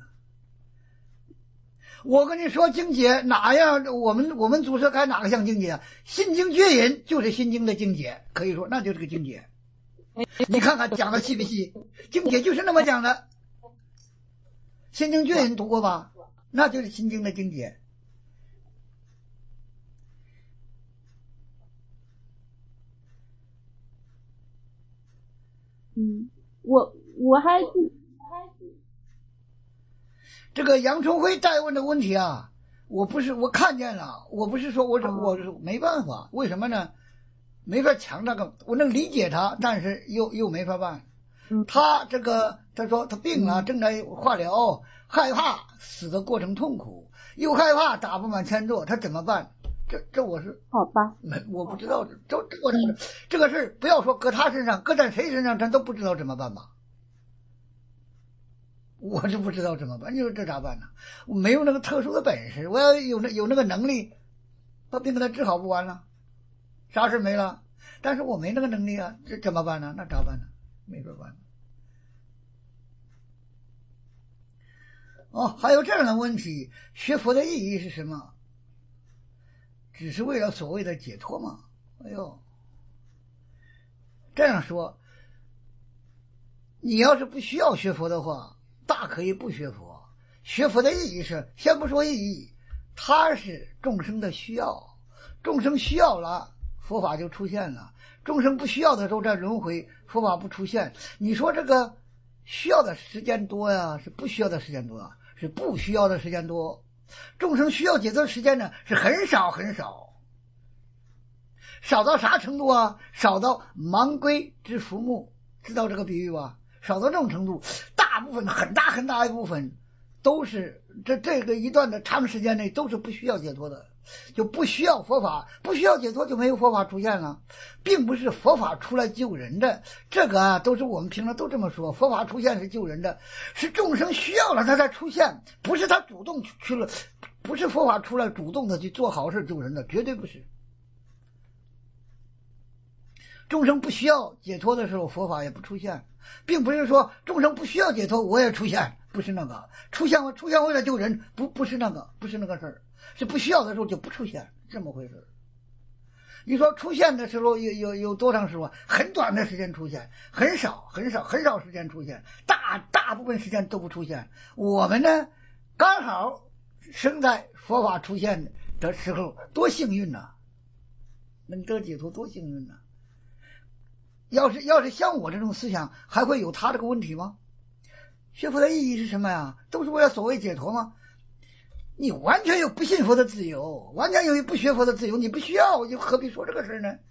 我跟你说，经解哪样？我们我们祖师开哪个像经解啊？心经觉引就是心经的经解，可以说那就是个经解。你看看讲的细不细？经解就是那么讲的。心经觉引读过吧？那就是心经的经解。 嗯，我我还是这个杨春辉再问的问题啊，我不是我看见了，我不是说我是、哦、我是没办法，为什么呢？没法强这个，我能理解他，但是又又没法办。 嗯， 他这个他说他病了，正在化疗，害怕死的过程痛苦，又害怕打不满千座，他怎么办？这这我是好吧， 没我不知道，这这这个这个事不要说搁他身上，搁在谁身上，咱都不知道怎么办吧。我就不知道怎么办，你说这咋办呢？我没有那个特殊的本事，我要有那有那个能力，把病给他治好不完了，啥事没了。但是我没那个能力啊，这怎么办呢？那咋办呢？没法办。哦，还有这样的问题，学佛的意义是什么？只是为了所谓的解脱吗？哎呦，这样说，你要是不需要学佛的话，大可以不学佛。学佛的意义是，先不说意义，它是众生的需要，众生需要了，佛法就出现了。众生不需要的时候再轮回，佛法不出现。你说这个需要的时间多呀，是不需要的时间多啊？是不需要的时间多。众生需要解脱的时间呢，是很少很少，少到啥程度啊？少到盲龟之浮木，知道这个比喻吧？ 少到这种程度，大部分很大很大一部分都是这这个一段的长时间内都是不需要解脱的，就不需要佛法，不需要解脱就没有佛法出现了，并不是佛法出来救人的，这个啊都是我们平常都这么说，佛法出现是救人的，是众生需要了它才出现，不是他主动去了，不是佛法出来主动的去做好事救人的，绝对不是。众生不需要解脱的时候，佛法也不出现，并不是说众生不需要解脱我也出现，不是那个出现出现为了救人，不不是那个不是那个事儿，是不需要的时候就不出现，这么回事。你说出现的时候有有有多长时间？很短的时间出现，很少很少很少时间出现，大大部分时间都不出现。我们呢，刚好生在佛法出现的时候，多幸运呐、啊！能得解脱多幸运呐、啊！要是要是像我这种思想，还会有他这个问题吗？学佛的意义是什么呀？都是为了所谓解脱吗？你完全有不信佛的自由，完全有不学佛的自由，你不需要，就何必说这个事呢？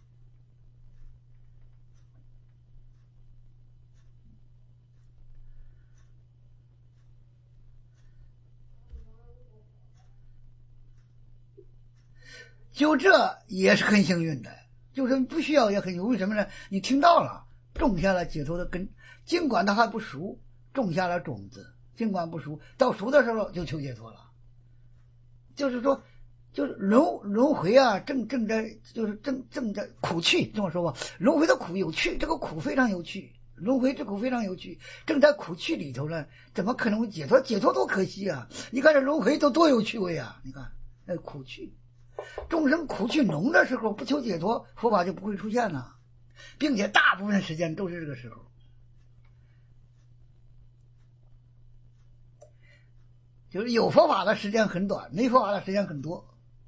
就这也是很幸运的，就是不需要也很幸运。为什么呢？你听到了，种下了解脱的根，尽管它还不熟，种下了种子，尽管不熟，到熟的时候就求解脱了。就是说，就是轮轮回啊，正正在就是正正在苦趣，这么说吧，轮回的苦有趣，这个苦非常有趣，轮回这苦非常有趣，正在苦趣里头呢，怎么可能会解脱？解脱多可惜啊！你看这轮回都多有趣味啊！你看那苦趣。众生苦趣浓的时候，不求解脱，佛法就不会出现了，并且大部分时间都是这个时候。就是有佛法的时间很短，没佛法的时间很多。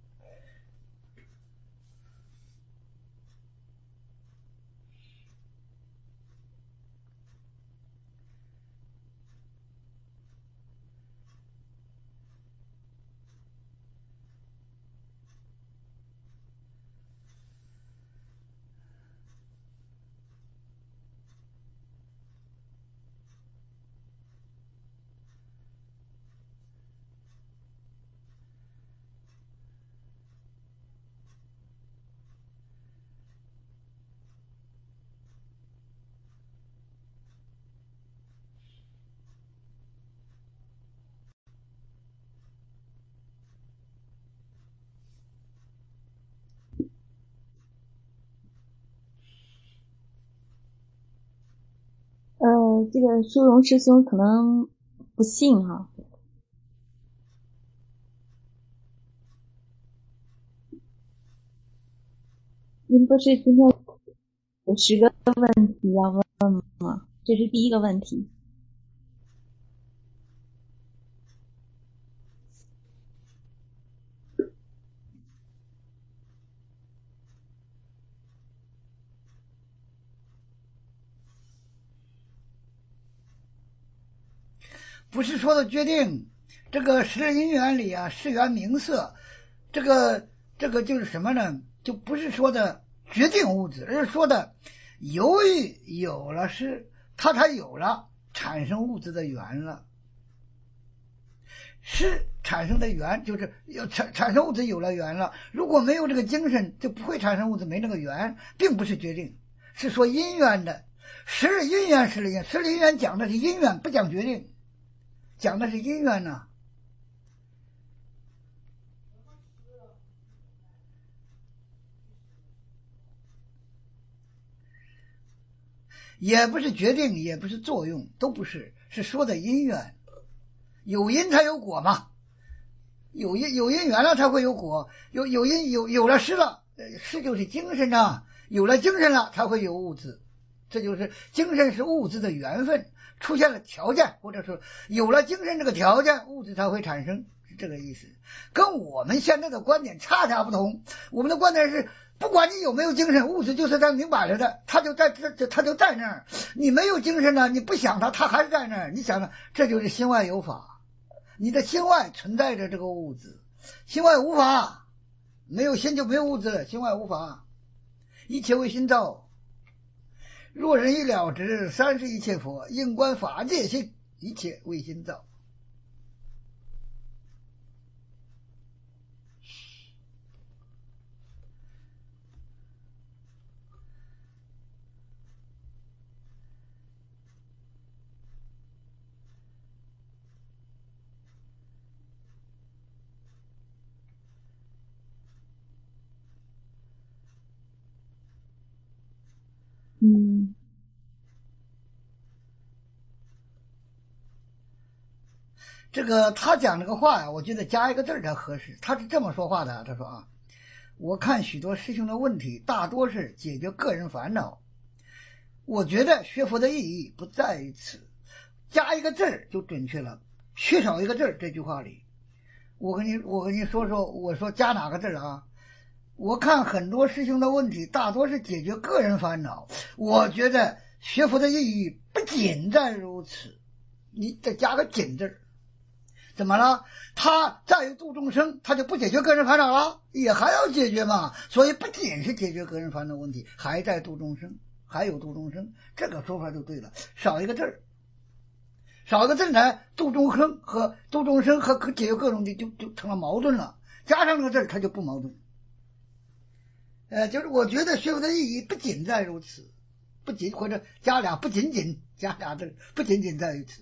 呃，这个殊荣师兄可能不信哈、啊。您不是今天有十个问题要问吗？这是第一个问题。 不是说的决定，这个十因缘里啊，是缘名色，这个这个就是什么呢？就不是说的决定物质，而是说的由于有了是，它才有了产生物质的缘了。是产生的缘，就是有产产生物质有了缘了。如果没有这个精神，就不会产生物质，没那个缘，并不是决定，是说因缘的。十因缘十因缘，十因缘讲的是因缘，不讲决定。讲的是因缘呢、啊，也不是决定，也不是作用，都不是，是说的因缘。有因才有果嘛，有因有因缘了才会有果，有有因有有了事了，事就是精神啊，有了精神了才会有物质，这就是精神是物质的缘分。出现了条件，或者说有了精神这个条件，物质才会产生，是这个意思。跟我们现在的观点恰恰不同。我们的观点是，不管你有没有精神，物质就是在明摆着的，它就在这，它就在那儿。你没有精神呢，你不想它，它还是在那儿。你想想，这就是心外有法，你的心外存在着这个物质，心外无法，没有心就没有物质，心外无法，一切为心造。 若人欲了之，三世一切佛，应观法界性，一切为心造。 嗯， 这个他讲这个话呀，我觉得加一个字才合适。他是这么说话的，他说啊，我看许多师兄的问题，大多是解决个人烦恼。我觉得学佛的意义不在于此，加一个字就准确了，缺少一个字这句话里，我跟你我跟你说说，我说加哪个字啊？我看很多师兄的问题，大多是解决个人烦恼。我觉得学佛的意义不仅在如此，你再加个仅字，怎么了？他在于度众生，他就不解决个人烦恼了，也还要解决嘛。所以不仅是解决个人烦恼问题，还在度众生，还有度众生，这个说法就对了。少一个字，少一个字呢，度众生和度众生和解决各种的就就成了矛盾了。加上这个字，它就不矛盾。呃，就是我觉得学佛的意义不仅在如此，不仅或者加俩不仅仅加俩字，不仅仅在于此。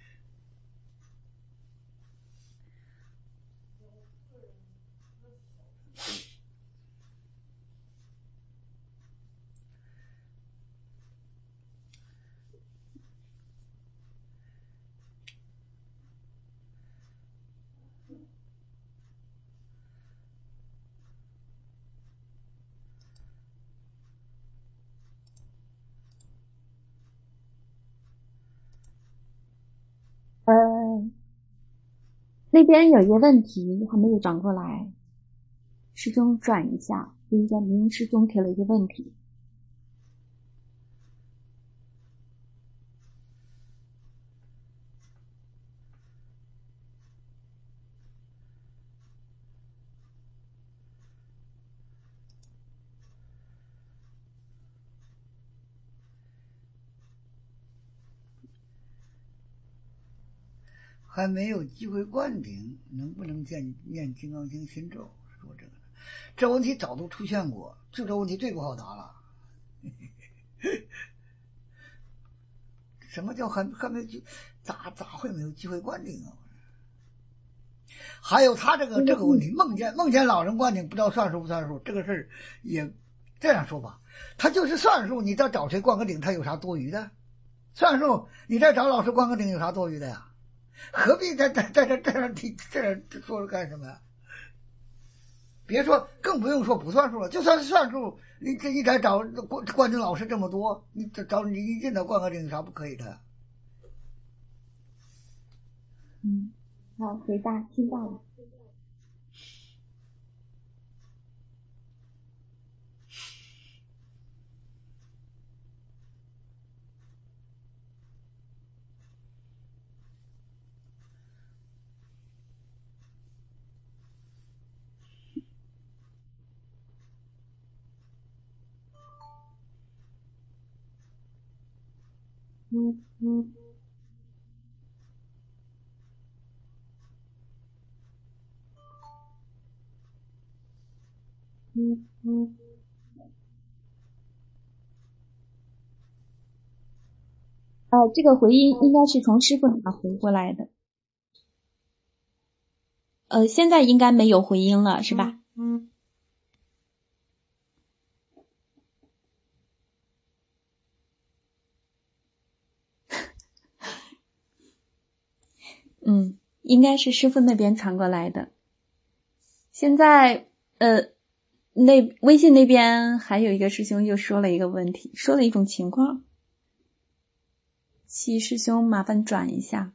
呃，那边有一个问题还没有转过来，师兄转一下，应该明师兄提了一个问题。 还没有机会灌顶，能不能见念金刚经心咒？说这个，这问题早都出现过，就这问题最不好答了。什么叫还还没有？咋咋会没有机会灌顶啊？还有他这个这个问题，梦见梦见老人灌顶，不知道算数不算数？这个事儿也这样说吧，他就是算数，你再找谁灌个顶，他有啥多余的？算数，你再找老师灌个顶，有啥多余的呀？何必在在在这这样提这样说干什么呀？别说，更不用说不算数了，就算是算数，你这一再找灌灌顶老师这么多，你找你一进来灌个顶有啥不可以的？ 嗯，好，回答听到了。嗯嗯嗯嗯。呃，这个回音应该是从师傅那回过来的。呃，现在应该没有回音了，是吧？嗯。嗯，应该是师傅那边传过来的。现在呃，那微信那边还有一个师兄又说了一个问题，说了一种情况，七师兄麻烦转一下。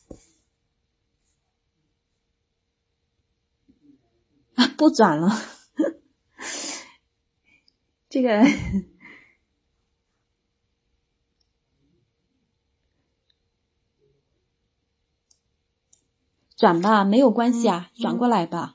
啊，不转了。这个转吧，没有关系啊，转过来吧。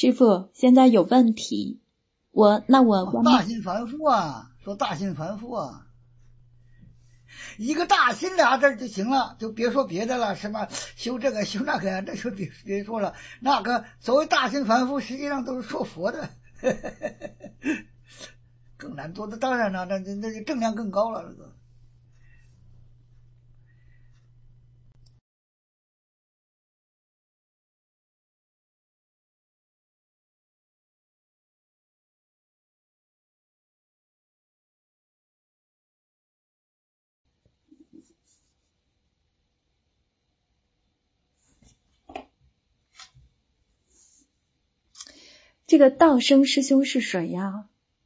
师父，现在有问题，我那我、 哦、大心凡夫啊，说大心凡夫啊，一个大心俩字就行了，就别说别的了，什么修这个修那个呀，这就别别说了。那个所谓大心凡夫，实际上都是说佛的，呵呵呵更难做的。当然了，那那那正量更高了，这个。 这个道生师兄是谁呀？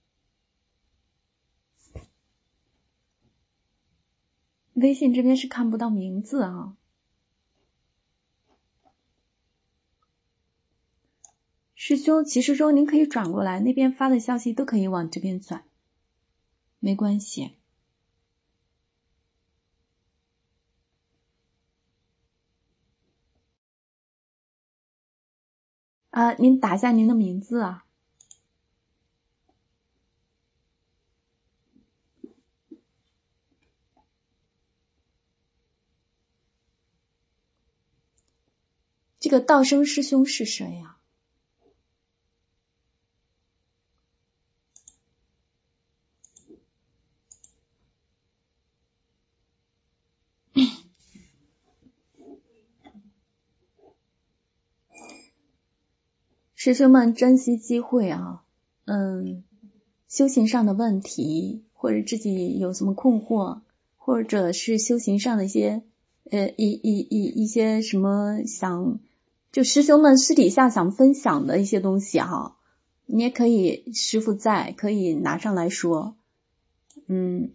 微信这边是看不到名字啊。师兄，其实说您可以转过来，那边发的消息都可以往这边转，没关系。啊，您打一下您的名字啊。这个道生师兄是谁呀？师兄们珍惜机会啊，嗯，修行上的问题，或者自己有什么困惑，或者是修行上的一些呃一一一一些什么想，就师兄们私底下想分享的一些东西哈，你也可以，师父在，可以拿上来说，嗯。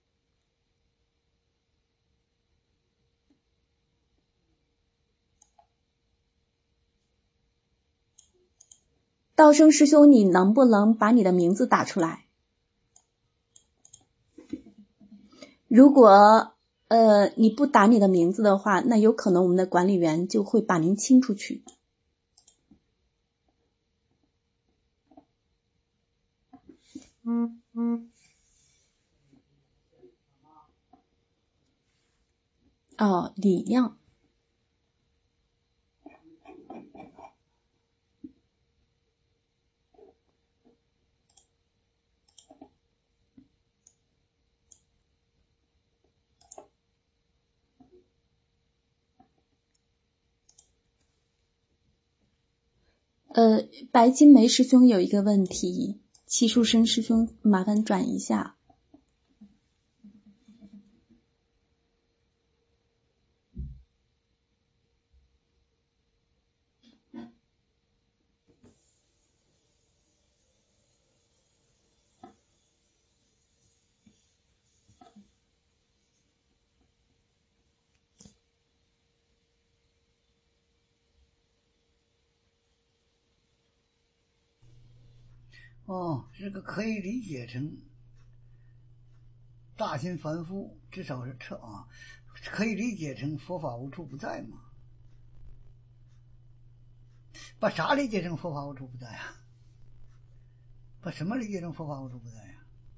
道生师兄，你能不能把你的名字打出来？如果呃你不打你的名字的话，那有可能我们的管理员就会把您清出去。嗯嗯。哦，李亮。呃，白金梅师兄有一个问题，戚树生师兄麻烦转一下。 哦，这个可以理解成大心凡夫，至少是彻啊，可以理解成佛法无处不在嘛。把啥理解成佛法无处不在啊？把什么理解成佛法无处不在呀？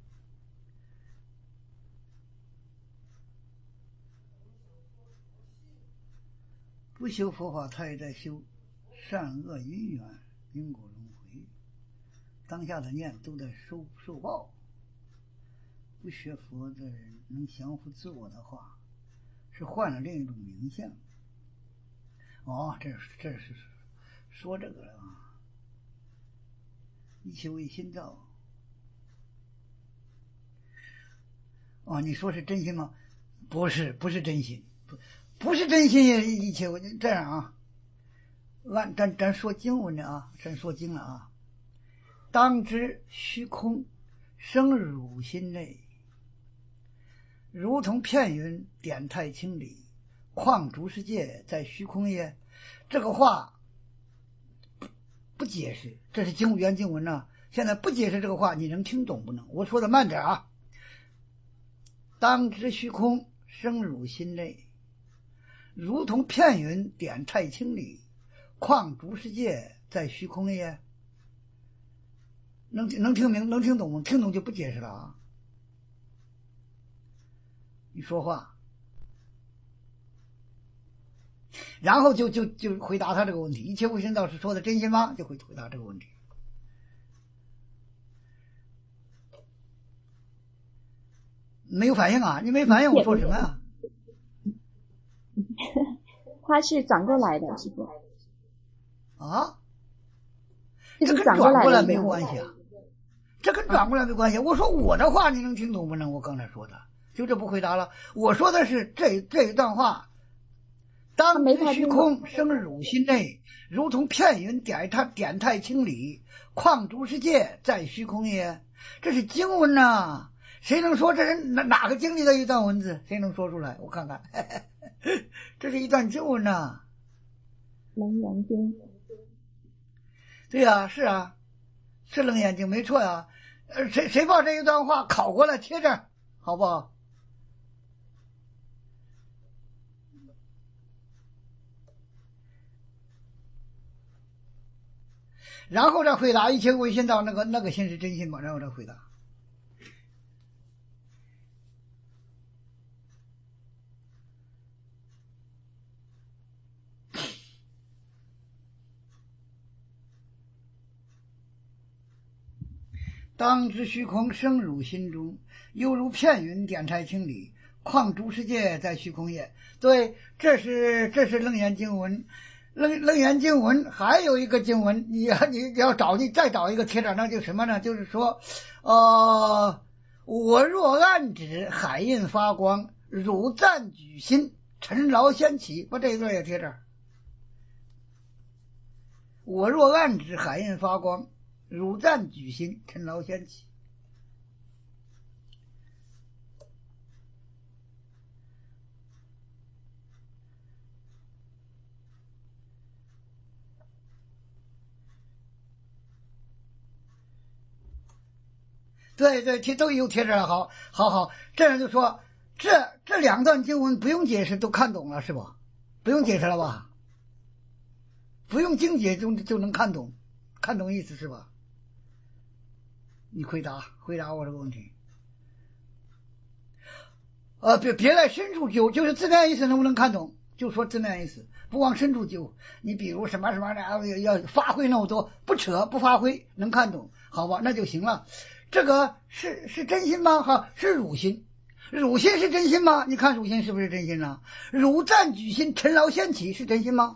不修佛法，他也在修善恶因缘、因果轮回，当下的念都在受受报。不学佛的人能降服自我的话，是换了另一种名相。哦，这是这是说这个了啊！一切为心造。哦，你说是真心吗？不是，不是真心，不不是真心也一切为这样啊。按咱咱说经文的啊，咱说经了啊。当知虚空生汝心内，如同片云点太清理，况诸世界在虚空也。这个话不解释，这是经原经文呢、啊。现在不解释这个话，你能听懂不能？我说的慢点啊。当知虚空生汝心内，如同片云点太清理，况诸世界在虚空也。 能能听明能听懂吗？听懂就不解释了啊。你说话，然后就就就回答他这个问题：一切唯心道是说的真心吗？就会回答这个问题。没有反应啊？你没反应，我说什么呀？ 他是转过来的，师傅。 啊？ 这跟转过来没有关系啊，这跟转过来没关系。我说我的话你能听懂不能？我刚才说的就这不回答了。我说的是这这一段话：当知虚空生汝心内，如同片云点太点太清理，况诸世界在虚空也。这是经文呐、啊，谁能说这人哪哪个经历的一段文字？谁能说出来？我看看，呵呵这是一段经文呐、啊。 楞严经。 对呀、啊，是啊，是楞严经没错呀、啊。呃，谁谁把这一段话拷过来贴着，好不好？然后再回答一切唯心道那个那个心是真心吗？然后再回答。当知虚空生汝心中，犹如片云点太清理，况诸世界在虚空也。对，这是这是楞严经文。楞楞严经文还有一个经文，你要你要找你再找一个贴着，那就什么呢？就是说，呃，我若暗指海印发光，汝赞举心，尘劳掀起。把这一段也贴着。我若暗指海印发光，汝赞举心，尘劳掀起。对对，贴都有贴着了，好，好，好，这样就说，这这两段经文不用解释都看懂了是吧？不用解释了吧？不用经解就就能看懂，看懂意思是吧？你回答回答我这个问题。呃，别别来深处究，就是字面意思能不能看懂？就说字面意思，不往深处究。你比如什么什么的，要要发挥那么多，不扯不发挥能看懂，好吧，那就行了。这个是是真心吗？哈，是汝心。汝心是真心吗？你看汝心是不是真心呢？汝赞举心，尘劳掀起是真心吗？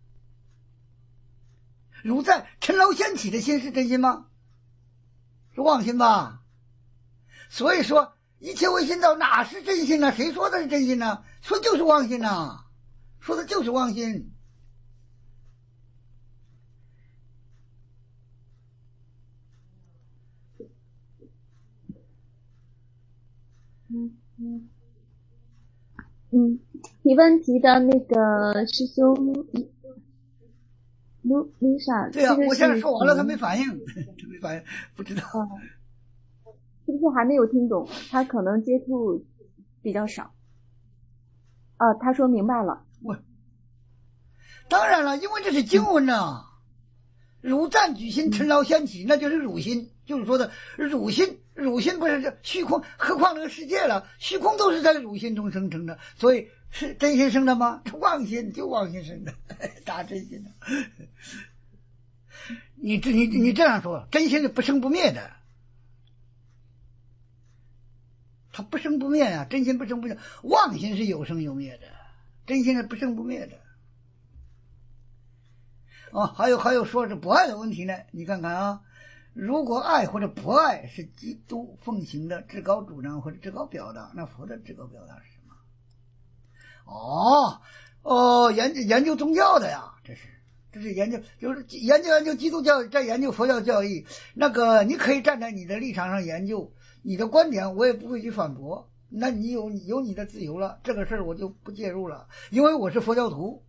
汝赞尘劳掀起的心是真心吗？是妄心吧？所以说一切唯心道哪是真心呢？谁说的是真心呢？说就是妄心呐，说的就是妄心。 嗯嗯嗯，提问题的那个师兄卢丽莎， 对呀、啊，我现在说完了，他没没反应，他没反应，不知道。 嗯，是不是还没有听懂？他可能接触比较少。啊，他说明白了。 我当然了，因为这是经文呐。汝赞举心，尘劳掀起，那就是汝心，就是说的汝心，汝心不是这虚空，何况这个世界了，虚空都是在汝心中生成的，所以是真心生的吗？妄心就妄心生的，打真心的。你这你你这样说，真心是不生不灭的，它不生不灭啊，真心不生不灭，妄心是有生有灭的，真心是不生不灭的。哦，还有还有说是不爱的问题呢，你看看啊，如果爱或者不爱是基督奉行的至高主张或者至高表达，那佛的至高表达是什么？哦哦，研究研究宗教的呀，这是这是研究，就是研究研究基督教，在研究佛教教义。那个你可以站在你的立场上研究你的观点，我也不会去反驳，那你有有你的自由了，这个事儿我就不介入了，因为我是佛教徒。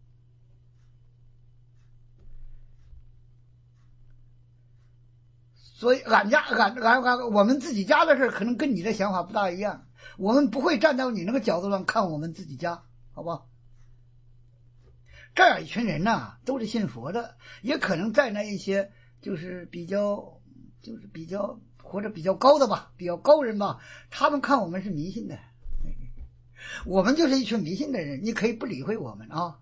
所以俺家俺俺俺我们自己家的事可能跟你的想法不大一样，我们不会站到你那个角度上看我们自己家，好吧？这样一群人呐、啊，都是信佛的，也可能在那一些就是比较就是比较或者比较高的吧，比较高人吧，他们看我们是迷信的，我们就是一群迷信的人，你可以不理会我们啊。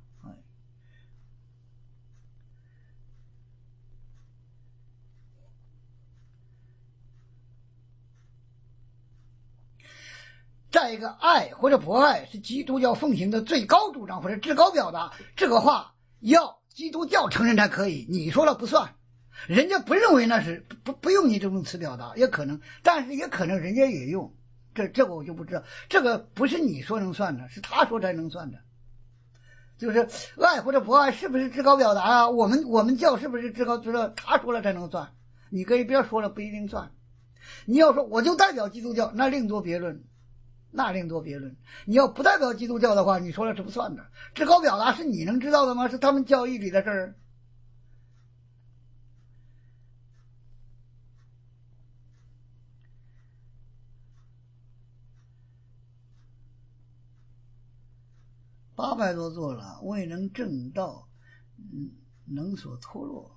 再一个，爱或者不爱是基督教奉行的最高主张或者至高表达，这个话要基督教承认才可以，你说了不算。人家不认为那是不不用你这种词表达，也可能，但是也可能人家也用，这这个我就不知道，这个不是你说能算的，是他说才能算的。就是爱或者不爱是不是至高表达啊？我们我们教是不是至高？知道他说了才能算，你可以别说了，不一定算。你要说我就代表基督教，那另作别论。那另作别论，你要不代表基督教的话，你说了是不算的。至高表达是你能知道的吗？是他们教义里的事儿。八百多座了，未能正道，嗯，能所脱落。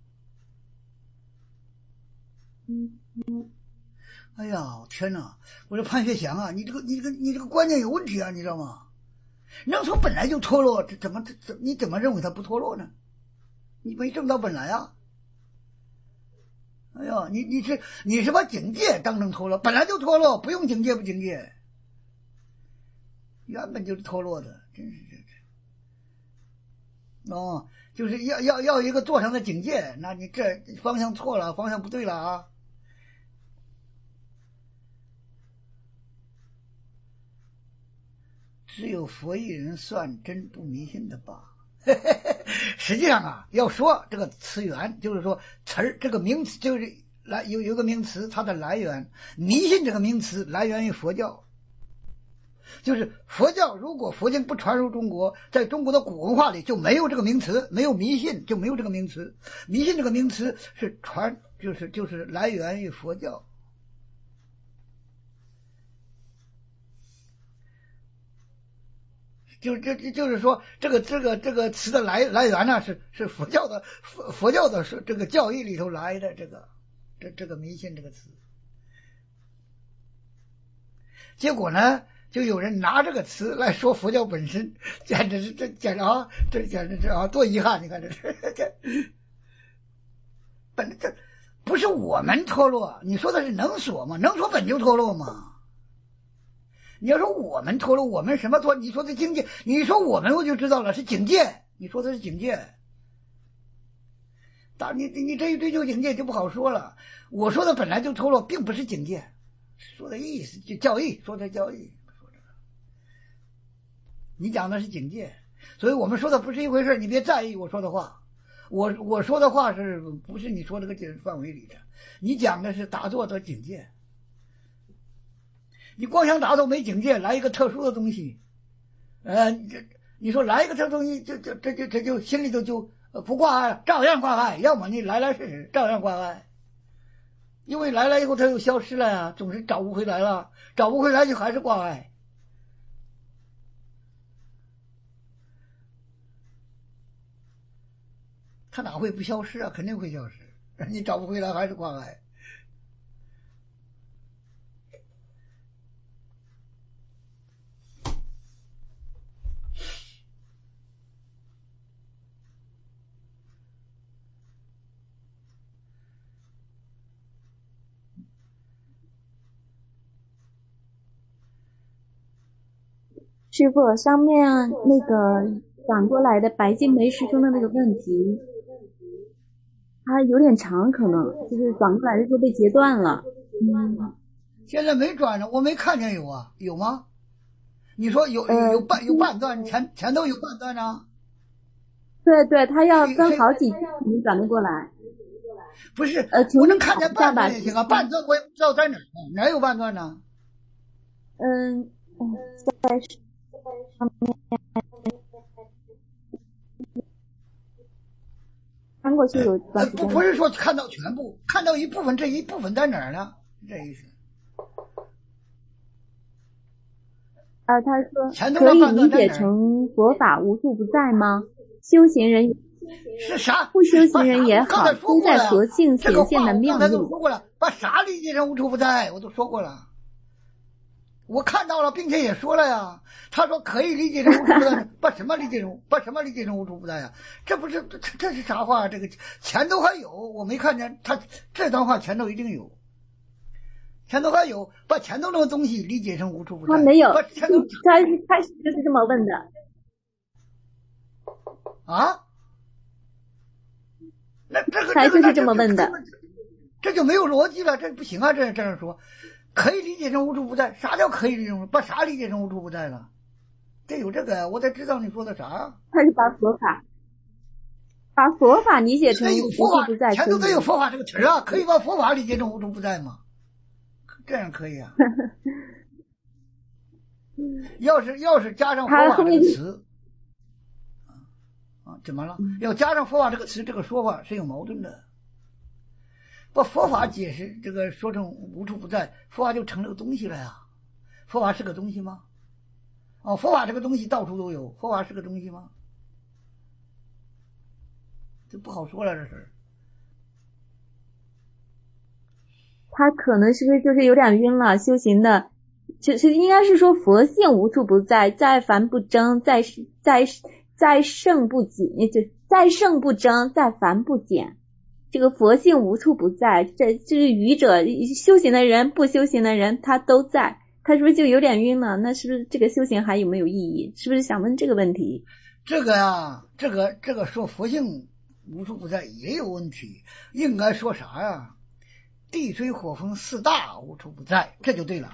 嗯嗯。哎呀，天哪！我说潘学祥啊，你这个你这个你这个观念有问题啊，你知道吗？能所本来就脱落，这怎么怎你怎么认为它不脱落呢？你没证到本来啊！哎呀，你你是你是把警戒当成脱落，本来就脱落，不用警戒不警戒，原本就是脱落的，真是这哦，就是要要要一个座上的警戒，那你这方向错了，方向不对了啊！只有佛一人算真不迷信的吧。实际上啊，要说这个词源，就是说词儿这个名词，就是来有有个名词，它的来源，迷信这个名词来源于佛教。就是佛教，如果佛经不传入中国，在中国的古文化里就没有这个名词，没有迷信就没有这个名词。迷信这个名词是传，就是就是来源于佛教。就这这就是说，这个这个这个词的来来源呢，是是佛教的佛佛教的是这个教义里头来的，这个这这个迷信这个词。结果呢，就有人拿这个词来说佛教本身，简直是这简直啊，这简直是啊，多遗憾！你看这是这本这不是我们脱落，你说的是能所吗？能所本就脱落吗？你要说我们脱落，我们什么脱？你说的境界，你说我们我就知道了，是警戒。你说的是警戒，当你你这一追求警戒就不好说了。我说的本来就脱落，并不是警戒，说的意思就教义，说的教义，说这个。你讲的是警戒，所以我们说的不是一回事，你别在意我说的话。我我说的话是不是你说这个范围里的？你讲的是打坐的警戒。你光想打坐没警戒，来一个特殊的东西，呃，这你说来一个特殊东西，这这这这这就心里头就不挂碍，照样挂碍。要么你来来试试，照样挂碍，因为来了以后它又消失了呀，总是找不回来了，找不回来就还是挂碍。它哪会不消失啊？肯定会消失，你找不回来还是挂碍。 师傅，上面那个转过来的白金梅师兄的那个问题，它有点长，可能就是转过来的时候被截断了。嗯， 现在没转呢，我没看见有啊，有吗？你说有有有半有半段，前前头有半段呢？ 对对，他要分好几句才能转得过来。 不是， 呃， 我能看见半段也行啊，半段我也不知道在哪儿，哪有半段呢？ 嗯嗯，在上面翻过去有段时间。 不不是说看到全部，看到一部分，这一部分在哪儿呢？这意思。 啊，他说可以理解成佛法无处不在吗？修行人是啥？ 不修行人也好，都在佛性显现的妙用。我刚才都说过了，把啥理解成无处不在，我都说过了。我看到了，并且也说了呀。他说可以理解成无处不在，把什么理解成把什么理解成无处不在呀？这不是这这是啥话？这个前头还有，我没看见他这段话前头一定有，前头还有把前头那个东西理解成无处不在。 他没有， 他他开始就是这么问的啊？那这个他就是这么问的， 这就没有逻辑了，这不行啊！这这样说。可以理解成无处不在，啥叫可以理解成？把啥理解成无处不在了？这有这个，我得知道你说的啥。 他是把佛法，把佛法理解成无处不在。 前头得有佛法这个词啊，可以把佛法理解成无处不在吗？这样可以啊。要是要是加上佛法这个词，啊，怎么了？要加上佛法这个词，这个说法是有矛盾的。把佛法解释这个说成无处不在，佛法就成了个东西了呀。佛法是个东西吗？哦，佛法这个东西到处都有，佛法是个东西吗？这不好说了，这事。 他可能是不是就是有点晕了？修行的，就是应该是说佛性无处不在，在凡不争，在在在圣不减，就在圣不争，在凡不减。这个佛性无处不在，这这个愚者修行的人不修行的人他都在，他是不是就有点晕了？那是不是这个修行还有没有意义？是不是想问这个问题？ 这个呀，这个这个说佛性无处不在也有问题，应该说啥呀？地水火风四大无处不在，这就对了。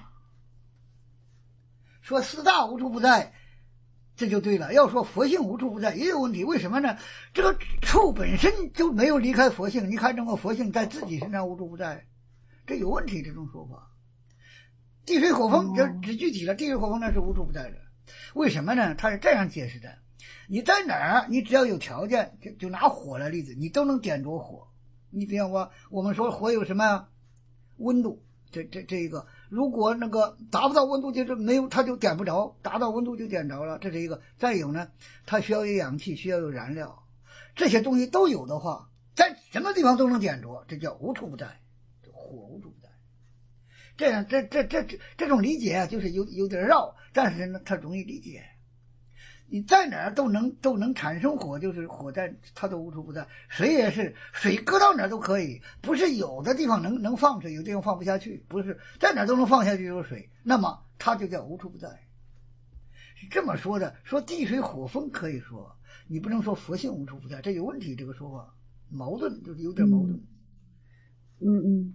说四大无处不在，这就对了。要说佛性无处不在也有问题，为什么呢？这个处本身就没有离开佛性，你看这个佛性在自己身上无处不在，这有问题。这种说法，地水火风就只具体了，地水火风那是无处不在的。为什么呢？他是这样解释的：你在哪儿，你只要有条件，就就拿火来例子，你都能点着火。你比方说，我们说火有什么温度？这这这一个，如果那个达不到温度，就是没有，它就点不着；达到温度就点着了，这是一个。再有呢，它需要有氧气，需要有燃料，这些东西都有的话，在什么地方都能点着，这叫无处不在，火无处不在。这样，这这这这这种理解啊，就是有有点绕，但是呢，它容易理解。你在哪儿都能都能产生火，就是火在它都无处不在。水也是，水搁到哪儿都可以，不是有的地方能能放水，有的地方放不下去，不是在哪儿都能放下去有水，那么它就叫无处不在。是这么说的，说地水火风可以说，你不能说佛性无处不在，这有问题，这个说法矛盾，就是有点矛盾。 嗯嗯。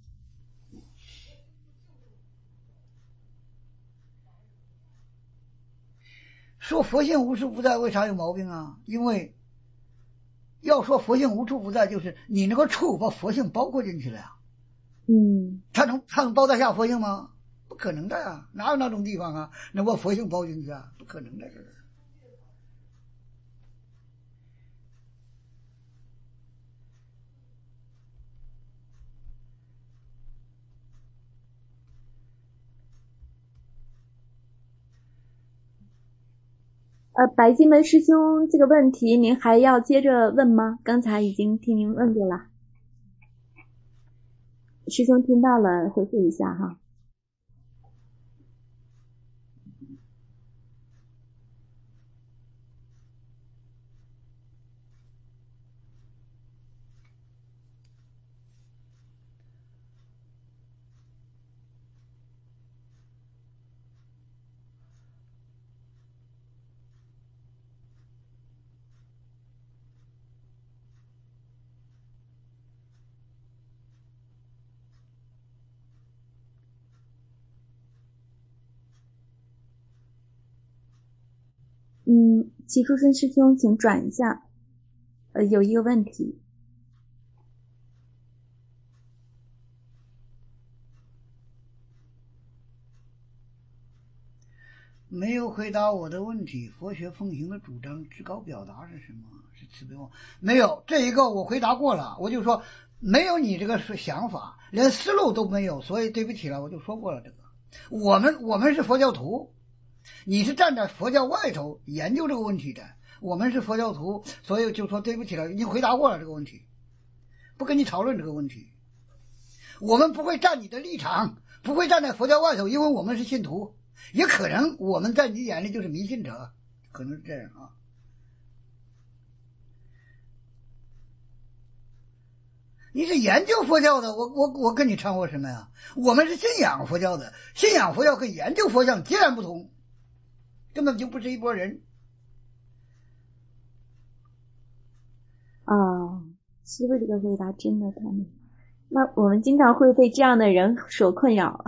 说佛性无处不在，为啥有毛病啊？因为要说佛性无处不在，就是你那个处把佛性包括进去了呀。 嗯， 他能他能包得下佛性吗？不可能的呀，哪有那种地方啊，能把佛性包进去啊？不可能的事。 呃，白金门师兄，这个问题您还要接着问吗？刚才已经听您问过了，师兄听到了，回复一下哈。嗯，齐初生师兄，请转一下，呃，有一个问题。 没有回答我的问题，佛学奉行的主张至高表达是什么？是慈悲吗？没有，这一个我回答过了，我就说没有你这个想法，连思路都没有，所以对不起了，我就说过了这个。我们我们是佛教徒，你是站在佛教外头研究这个问题的， 我们是佛教徒，所以就说对不起了，已经回答过了这个问题，不跟你讨论这个问题。我们不会站你的立场，不会站在佛教外头，因为我们是信徒，也可能我们在你眼里就是迷信者，可能是这样啊。你是研究佛教的，我我我跟你掺和什么呀？我们是信仰佛教的，信仰佛教跟研究佛教截然不同，根本就不是一拨人。 哦，师父这个回答真的太美。那我们经常会被这样的人所困扰。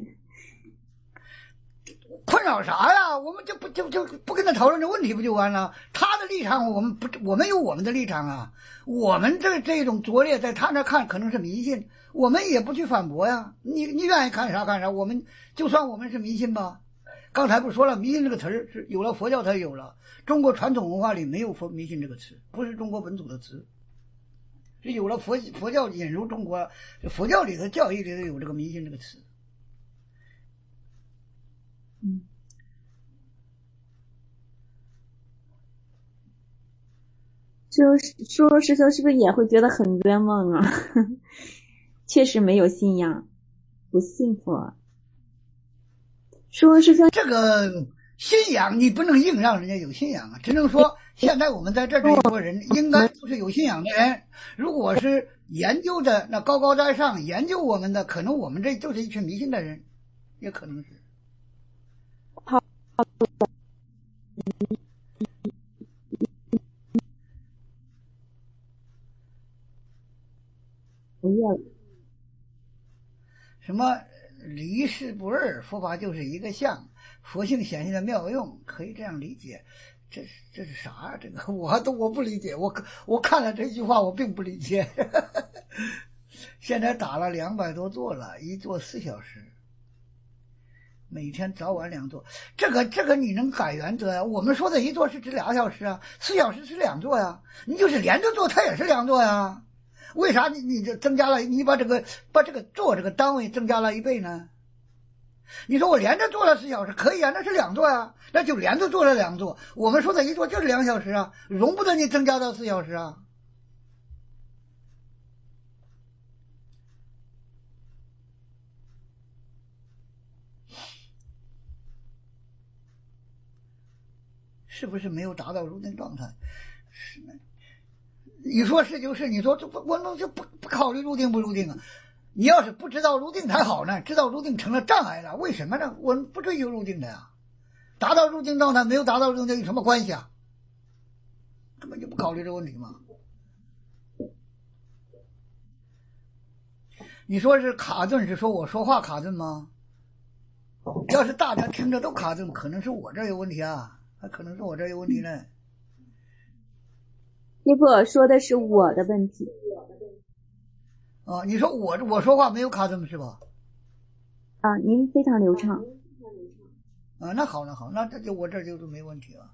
困扰啥呀？我们就不就就不跟他讨论这问题不就完了？他的立场我们不，我们有我们的立场啊。我们这这种拙劣在他那看可能是迷信，我们也不去反驳呀。你你愿意看啥看啥，我们就算我们是迷信吧。刚才不说了，迷信这个词儿是有了佛教才有了，中国传统文化里没有佛迷信这个词，不是中国本土的词，是有了佛佛教引入中国，佛教里的教义里头有这个迷信这个词。 嗯，就说师兄是不是也会觉得很冤枉啊？确实没有信仰，不信佛。说师兄， 这个信仰你不能硬让人家有信仰啊，只能说现在我们在这这一拨人应该都是有信仰的人。如果是研究的那高高在上研究我们的，可能我们这就是一群迷信的人，也可能是。什么离世不二，佛法就是一个相，佛性显现的妙用，可以这样理解。这是这是啥呀？这个我都我不理解，我我看了这句话我并不理解。现在打了两百多座了，一座四小时，每天早晚两座，这个这个你能改原则呀？我们说的一座是指俩小时啊，四小时是两座呀，你就是连着做它也是两座呀。为啥你你就增加了？你把这个把这个做这个单位增加了一倍呢？你说我连着做了四小时可以啊，那是两座啊，那就连着做了两座。我们说的一座就是两小时啊，容不得你增加到四小时啊。是不是没有达到入定状态？是。你说是就是，你说这不我们就不不考虑入定不入定啊？你要是不知道入定才好呢，知道入定成了障碍了，为什么呢？我们不追求入定的呀，达到入定状态没有达到入定有什么关系啊？根本就不考虑这个问题嘛。你说是卡顿，是说我说话卡顿吗？要是大家听着都卡顿，可能是我这有问题啊，还可能是我这有问题呢。 师父说的是我的问题。 啊，你说我我说话没有卡顿是吧？ 啊，您非常流畅。 啊，那好那好，那这就我这就是没问题了。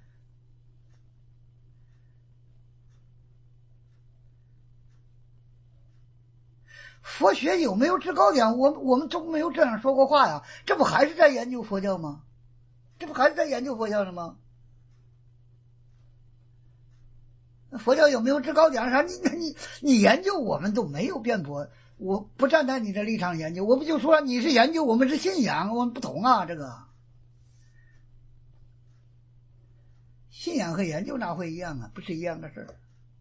佛学有没有制高点？我我们都没有这样说过话呀，这不还是在研究佛教吗？这不还是在研究佛教的吗？佛教有没有制高点啥？你你你研究我们都没有辩驳，我不站在你的立场研究，我不就说你是研究，我们是信仰，我们不同啊，这个信仰和研究哪会一样啊？不是一样的事儿。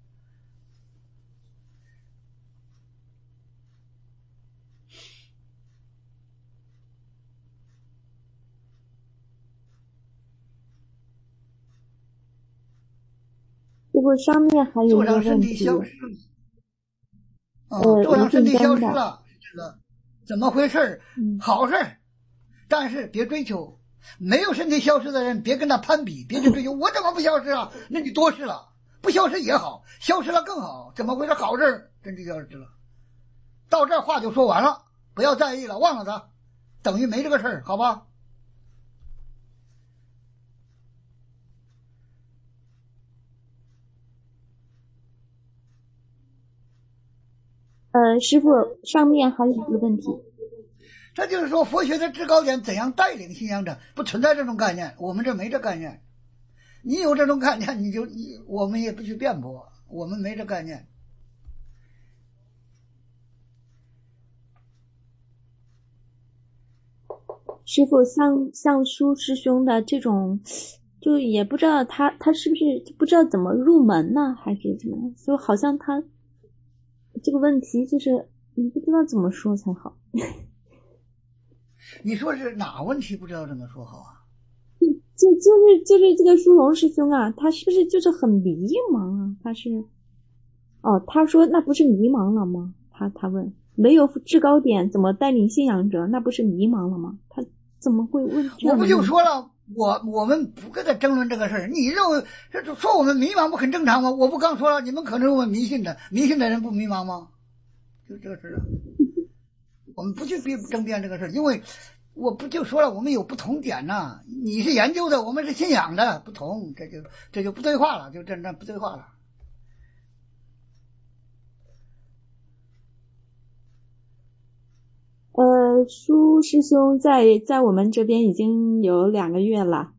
这不上面还有一个问题。 哦，坐上身体消失了，这个怎么回事？嗯、好事，但是别追求。没有身体消失的人，别跟他攀比，别去追求。我怎么不消失啊？那你多事了，不消失也好，消失了更好。怎么回事？好事，身体消失了。到这话就说完了，不要在意了，忘了他，等于没这个事儿，好吧？ 呃，师父，上面还有一个问题。 这就是说，佛学的制高点怎样带领信仰者，不存在这种概念，我们这没这概念。 你有这种概念，你就你我们也不去辩驳，我们没这概念。 师傅，像像舒师兄的这种，就也不知道他他是不是不知道怎么入门呢，还是怎么？就好像他这个问题就是你不知道怎么说才好。 你说是哪问题不知道怎么说好啊？ 就就是就是这个舒荣师兄啊，他是不是就是很迷茫啊？他是哦，他说那不是迷茫了吗？他他问，没有制高点怎么带领信仰者，那不是迷茫了吗？他怎么会问这样的问题？ 我不就说了，我我们不跟他争论这个事儿。你认为说我们迷茫不很正常吗？我不刚说了，你们可能是我们迷信的，迷信的人不迷茫吗？就这个事儿啊。我们不去争争辩这个事儿，因为我不就说了，我们有不同点呐、啊。你是研究的，我们是信仰的，不同，这就这就不对话了，就真正不对话了。 呃，舒师兄在在我们这边已经有两个月了。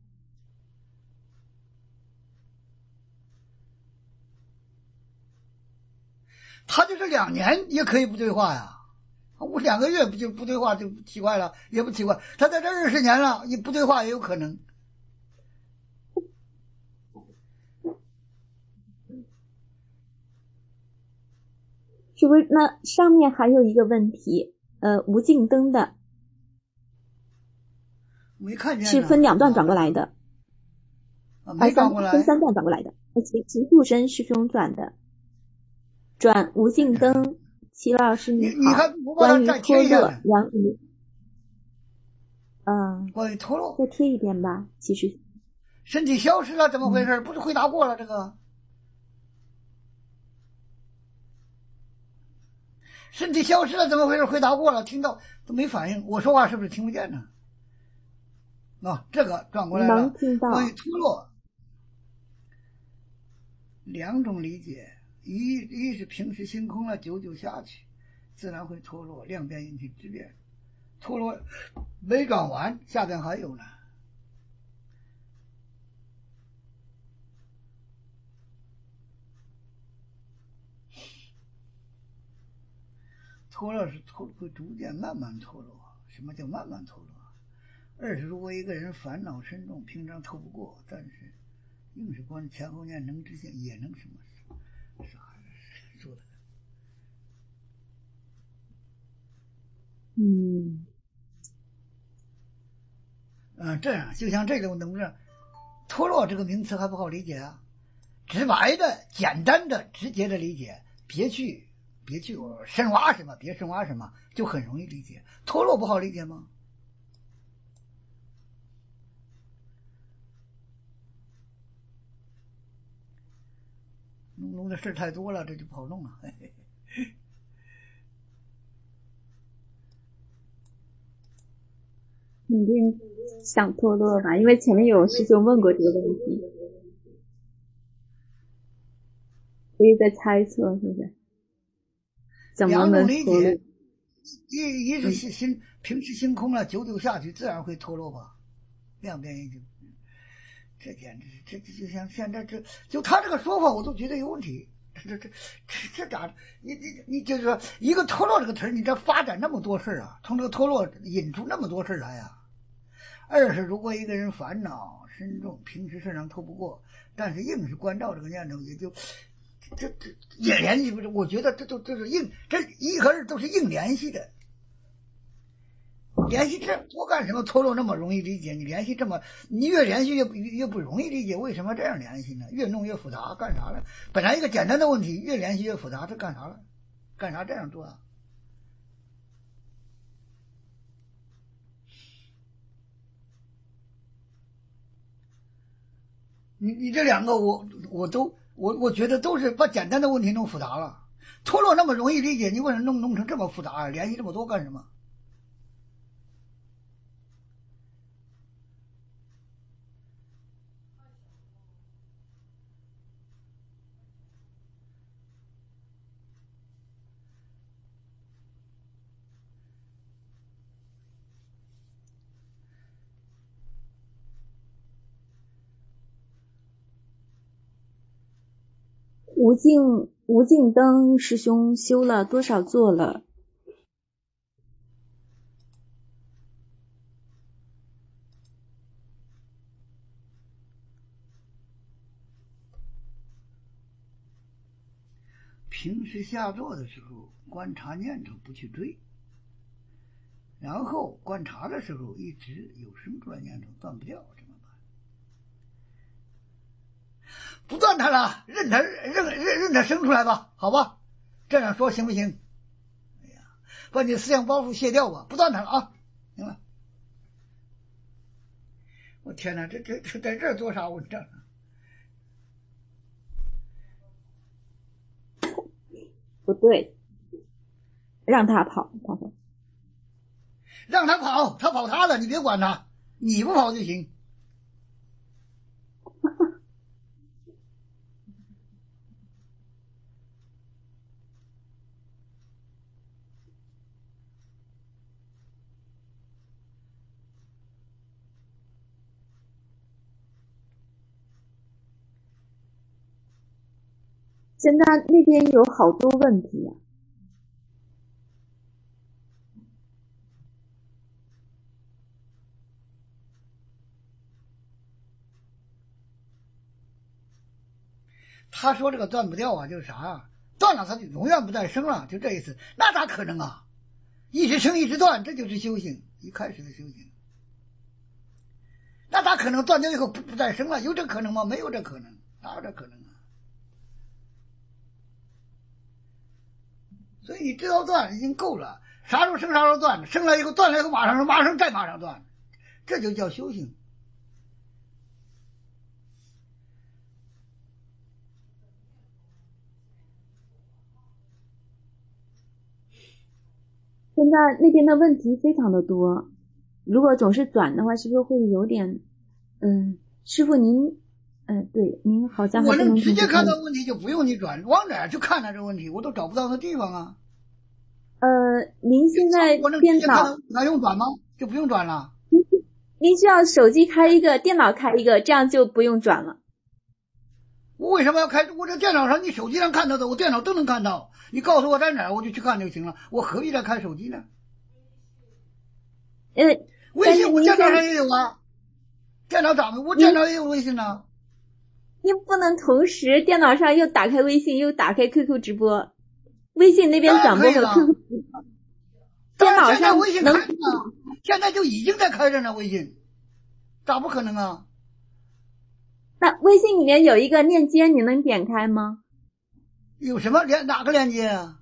他就是两年也可以不对话呀。我两个月不就不对话就奇怪了，也不奇怪。他在这二十年了，也不对话也有可能。 是不是？那上面还有一个问题，呃，无尽灯的， 没看见是分两段转过来的， 啊，没转过来， 分三段转过来的，齐齐护身师兄转的，转无尽灯。齐老师你好， 你看我把它再贴一下来。 然于，嗯， 关于脱落， 再贴一遍吧。其实身体消失了，怎么回事？嗯、不是回答过了这个？身体消失了，怎么回事？回答过了，听到都没反应。我说话是不是听不见呢？啊，这个转过来了。 能听到。 关于脱落，两种理解，一一是平时星空了，久久下去，自然会脱落，量变引起质变。脱落没转完，下边还有呢。脱落是脱会逐渐慢慢脱落。什么叫慢慢脱落？二是如果一个人烦恼深重，平常透不过，但是硬是观前后念能知性，也能什么啥说的？ 嗯， 嗯，这样就像这种能不能脱落这个名词还不好理解啊？直白的、简单的、直接的理解，别去别去深挖什么，别深挖什么，就很容易理解。脱落不好理解吗？弄弄的事太多了，这就不好弄了。嘿嘿嘿肯定想脱落吧，因为前面有师兄问过这个问题，所以在猜测是不是？怎么能脱落？ 一一是心心平时心空了，久久下去，自然会脱落吧。量变引起，这简直是这这就像现在这就他这个说法，我都觉得有问题。这这这这咋？你你你就是说一个脱落这个词儿，你这发展那么多事啊，从这个脱落引出那么多事来呀。二是如果一个人烦恼深重，平时事上透不过，但是硬是关照这个念头，也就这这也联系不是？我觉得这都这是硬，这一个人都是硬联系的。联系这多干什么？脱落那么容易理解，你联系这么，你越联系越越不容易理解。为什么这样联系呢？越弄越复杂，干啥了？本来一个简单的问题，越联系越复杂，这干啥了？干啥这样做啊？你你这两个我我都我我觉得都是把简单的问题弄复杂了。脱落那么容易理解，你为什么弄弄成这么复杂啊？联系这么多干什么？ 无尽无尽灯师兄修了多少座了？ 平时下座的时候观察念头不去追，然后观察的时候一直有生出来念头断不掉，怎么办？不断它了，任它任任任它生出来吧，好吧？这样说行不行？哎呀，把你思想包袱卸掉吧，不断它了啊！行了。我天哪，这这这在这儿做啥文章啊？ 不对，让他跑，跑跑。 让他跑，他跑他的，你别管他，你不跑就行。 现在那边有好多问题啊。 他说这个断不掉啊，就是啥啊？断了他就永远不再生了，就这意思。那咋可能啊？一直生一直断，这就是修行，一开始的修行。那咋可能断掉以后不不再生了？有这可能吗？没有这可能，哪有这可能啊？所以你知道断已经够了，啥时候生啥时候断，生了以后断了以后马上生，马上再马上断，这就叫修行。 现在那边的问题非常的多，如果总是转的话，是不是会有点，嗯，师父您，嗯、呃，对，您好像还我不能能直接看到问题，就不用你转，往哪儿去看呢？这个问题我都找不到那地方啊。 呃，您现在我能电脑直接看到，还用转吗？就不用转了。 您需要手机开一个，电脑开一个，这样就不用转了。 我为什么要开？我这电脑上，你手机上看到的，我电脑都能看到。你告诉我在哪儿，我就去看就行了。我何必再开手机呢？ 呃， 微信我电脑上也有啊。电脑咋的？我电脑也有微信呢。 您不能同时电脑上又打开微信，又打开 Q Q 直播。微信那边转播和 Q Q 直播。电脑上微信开着呢，现在就已经在开着呢。微信咋不可能啊？ 那微信里面有一个链接，你能点开吗？ 有什么连哪个链接啊？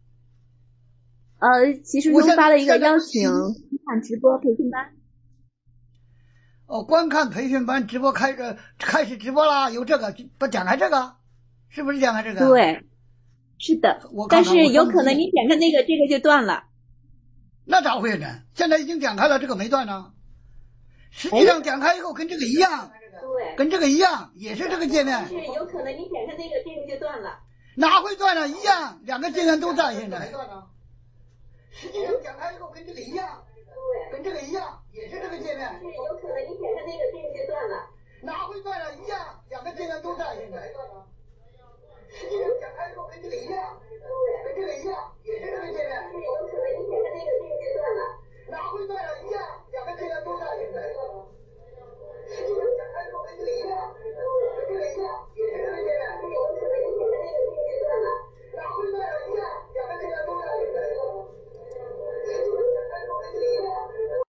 呃，其实中发了一个邀请看直播培训班。 哦，观看培训班直播开着开始直播啦，有这个不点开这个，是不是点开这个？ 对，是的。 我看看但是有可能你点开那个，这个就断了。 那咋会呢？现在已经点开了，这个没断呢。实际上点开以后跟这个一样， 对， 跟这个一样，也是这个界面。 是有可能你点开那个，这个就断了。 哪会断了？一样，两个界面都在现在。实际上点开以后跟这个一样，对，跟这个一样，也是这个界面。 是有可能你点开那个，这个就断了。 哪会断了？一样，两个界面都在现在。实际上点开以后跟这个一样，对，跟这个一样，也是这个界面。 是有可能你点开那个，这个就断了。 哪会断了？一样，两个界面都在现在。实际上点开以后跟这个一样，对，跟这个一样，也是这个界面。 是有可能你点开那个，这个就断了。 哪会断了？一样，两个界面都在现在。实际上点开以后跟这个一样。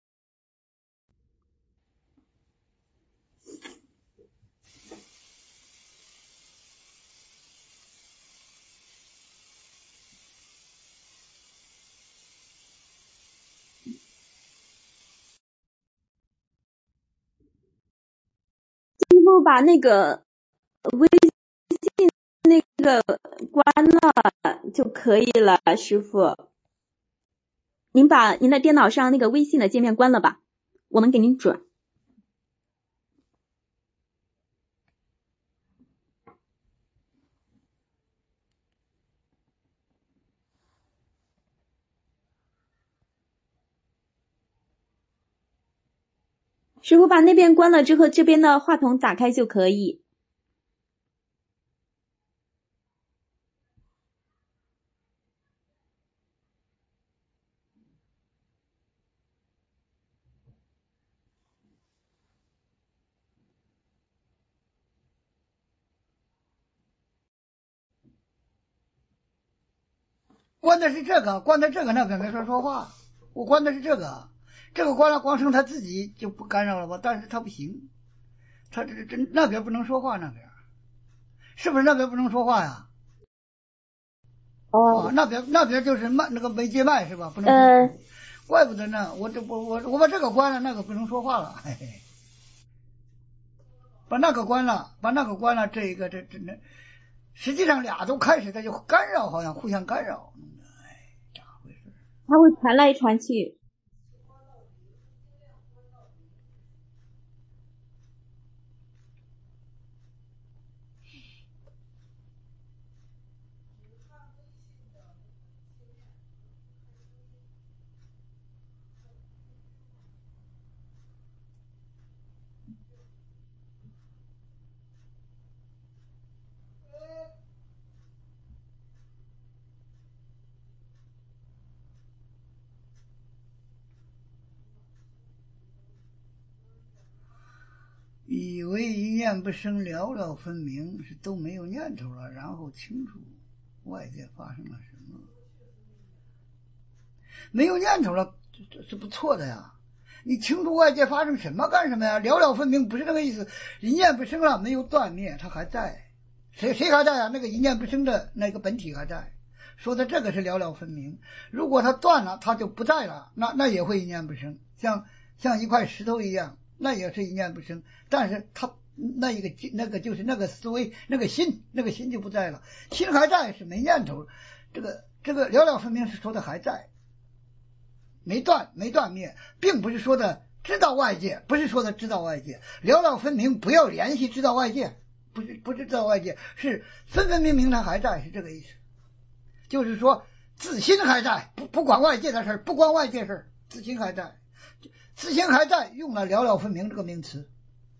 师傅把那个微信那个关了就可以了，师傅。您把您的电脑上那个微信的界面关了吧，我们给您转。师傅把那边关了之后，这边的话筒打开就可以。 关的是这个，关的这个，那边没法说话。我关的是这个，这个关了，光剩他自己就不干扰了吧？但是他不行，他这这那边不能说话，那边是不是那边不能说话呀？ 哦， 啊，那边那边就是脉那个没接脉是吧？不能说。 呃， 怪不得呢，我这我我我把这个关了，那个不能说话了，嘿嘿。把那个关了，把那个关了，这一个这这那，实际上俩都开始，它就干扰，好像互相干扰。哎，咋回事？ 它会传来传去。 以为一念不生，了了分明，是都没有念头了，然后清楚外界发生了什么。没有念头了，这是不错的呀。你清楚外界发生什么干什么呀？了了分明不是那个意思，一念不生了，没有断灭，它还在。谁谁还在啊？那个一念不生的那个本体还在。说的这个是了了分明，如果它断了，它就不在了，那那也会一念不生，像像一块石头一样，那也是一念不生。但是它那一个那个就是那个思维，那个心，那个心就不在了，心还在是没念头。这个这个了了分明是说的还在。没断没断灭，并不是说的知道外界，不是说的知道外界，了了分明，不要联系知道外界，不是不是知道外界，是分分明明它还在，是这个意思。就是说自心还在，不不管外界的事不管外界事自心还在，自心还在，用了了了分明这个名词。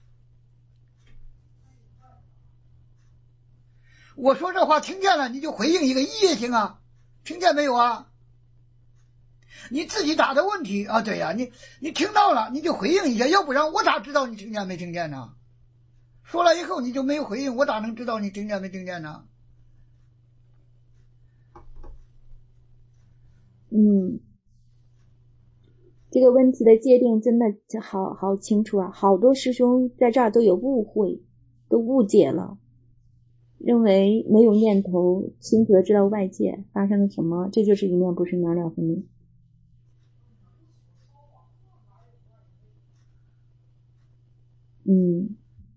我说这话听见了，你就回应一个一也行啊，听见没有啊？你自己答的问题啊，对呀，你你听到了，你就回应一下，要不然我咋知道你听见没听见呢？说了以后你就没有回应，我咋能知道你听见没听见呢？ 嗯，这个问题的界定真的好好清楚啊，好多师兄在这儿都有误会，都误解了，认为没有念头，清楚的知道外界发生了什么，这就是一念不生，了了分明。嗯，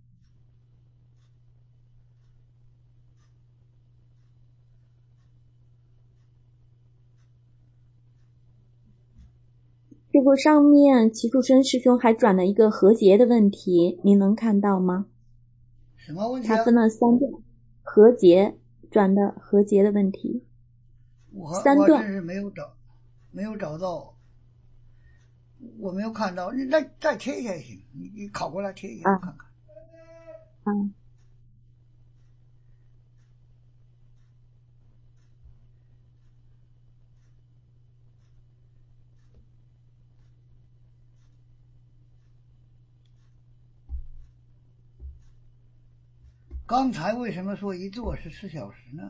这个上面齐树生师兄还转了一个和结的问题，您能看到吗？ 什么问题啊？ 他分了三段，和结转的和结的问题， 我三段我真是没有找，没有找到，我没有看到，你再再贴一下也行，你你拷过来贴一下， 啊我看看。 嗯。 刚才为什么说一坐是四小时呢？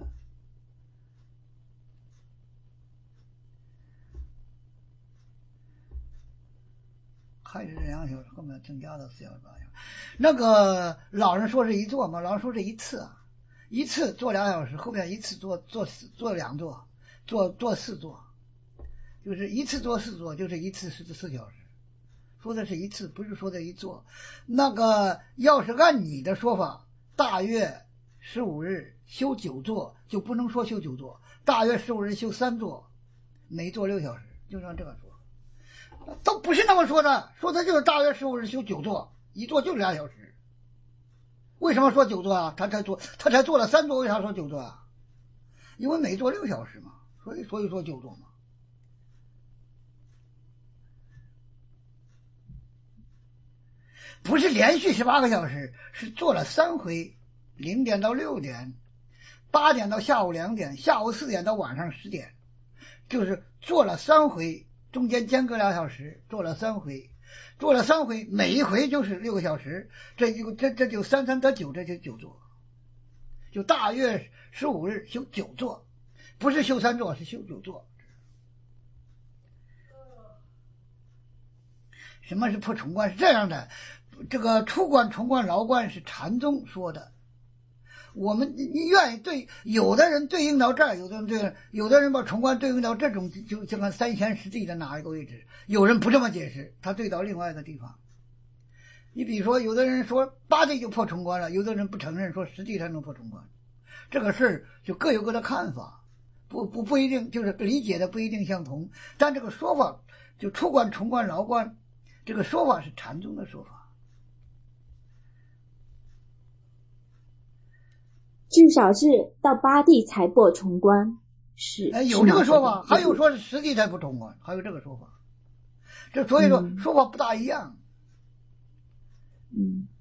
开始两小时，后面增加到四小时八小时。那个老人说是一坐嘛，老人说是一次啊，一次做两小时，后面一次做做四做两坐，做做四坐，就是一次做四坐，就是一次是四小时。说的是一次，不是说的一坐。那个要是按你的说法，大约十五日修九坐，就不能说修九坐，大约十五日修三坐，每坐六小时，就像这个说。都不是那么说的，说的就是大约十五日修九坐，一坐就是俩小时。为什么说九坐啊？他才做，他才做了三坐，为啥说九坐啊？因为每坐六小时嘛，所以所以说九坐嘛。不是连续十八个小时，是做了三回，零点到六点，八点到下午两点，下午四点到晚上十点，就是做了三回。中间间隔两小时，做了三回，做了三回，每一回就是六个小时，这就这这就三三得九，这就九座，就大约十五日修九座， 不是修三座，是修九座。什么是破重关？是这样的，这个出关、重关、牢关是禅宗说的。我们你愿意对，有的人对应到这儿，有的人对，有的人把重关对应到这种，就就看三贤十地的哪一个位置。有人不这么解释，他对到另外一个地方。你比如说，有的人说八地就破重关了，有的人不承认，说十地才能破重关。这个事儿就各有各的看法，不不不一定，就是理解的不一定相同。但这个说法，就出关、重关、牢关，这个说法是禅宗的说法。 至少是到八地才破重关，是哎，有这个说法，还有说是十地才破重关，还有这个说法。这所以说、嗯、说法不大一样。 嗯，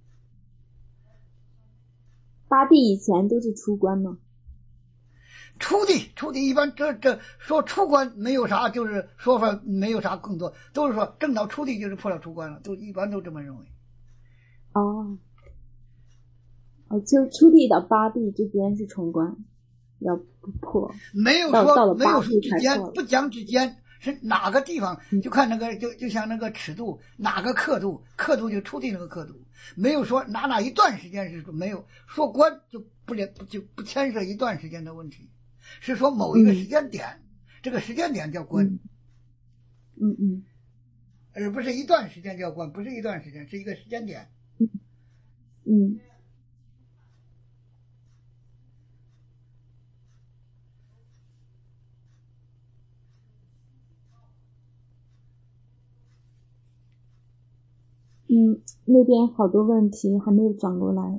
八地以前都是出关吗？ 出地，出地一般这这说出关没有啥，就是说法没有啥更多，都是说正到出地就是破了出关了，都一般都这么认为。 哦。哦，就出地到八地之间是重关，要不破。 没有说没有说之间，不讲之间是哪个地方，就看那个就就像那个尺度，哪个刻度，刻度就出地那个刻度，没有说哪哪一段时间是没有说关就不连就不牵涉一段时间的问题，是说某一个时间点，嗯、这个时间点叫关。 嗯嗯， 而不是一段时间叫关，不是一段时间，是一个时间点。 嗯嗯。嗯，那边好多问题还没有转过来。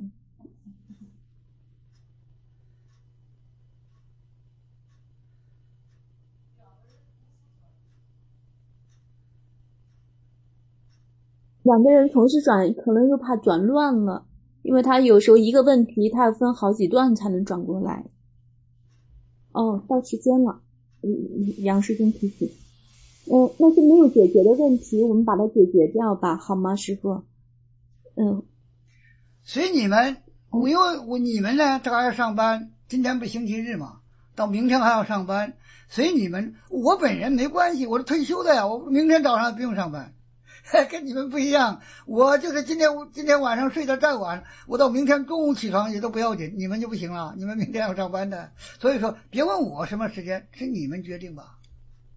两个人同时转，可能又怕转乱了，因为他有时候一个问题，他要分好几段才能转过来。哦，到时间了，杨师兄提醒。嗯，那些没有解决的问题，我们把它解决掉吧，好吗，师傅？嗯， 随你们，我因为我你们呢，这还要上班，今天不星期日嘛，到明天还要上班，随你们。我本人没关系，我是退休的呀，我明天早上不用上班，跟你们不一样。我就是今天今天晚上睡得再晚，我到明天中午起床也都不要紧，你们就不行了，你们明天要上班的，所以说别问我什么时间，是你们决定吧。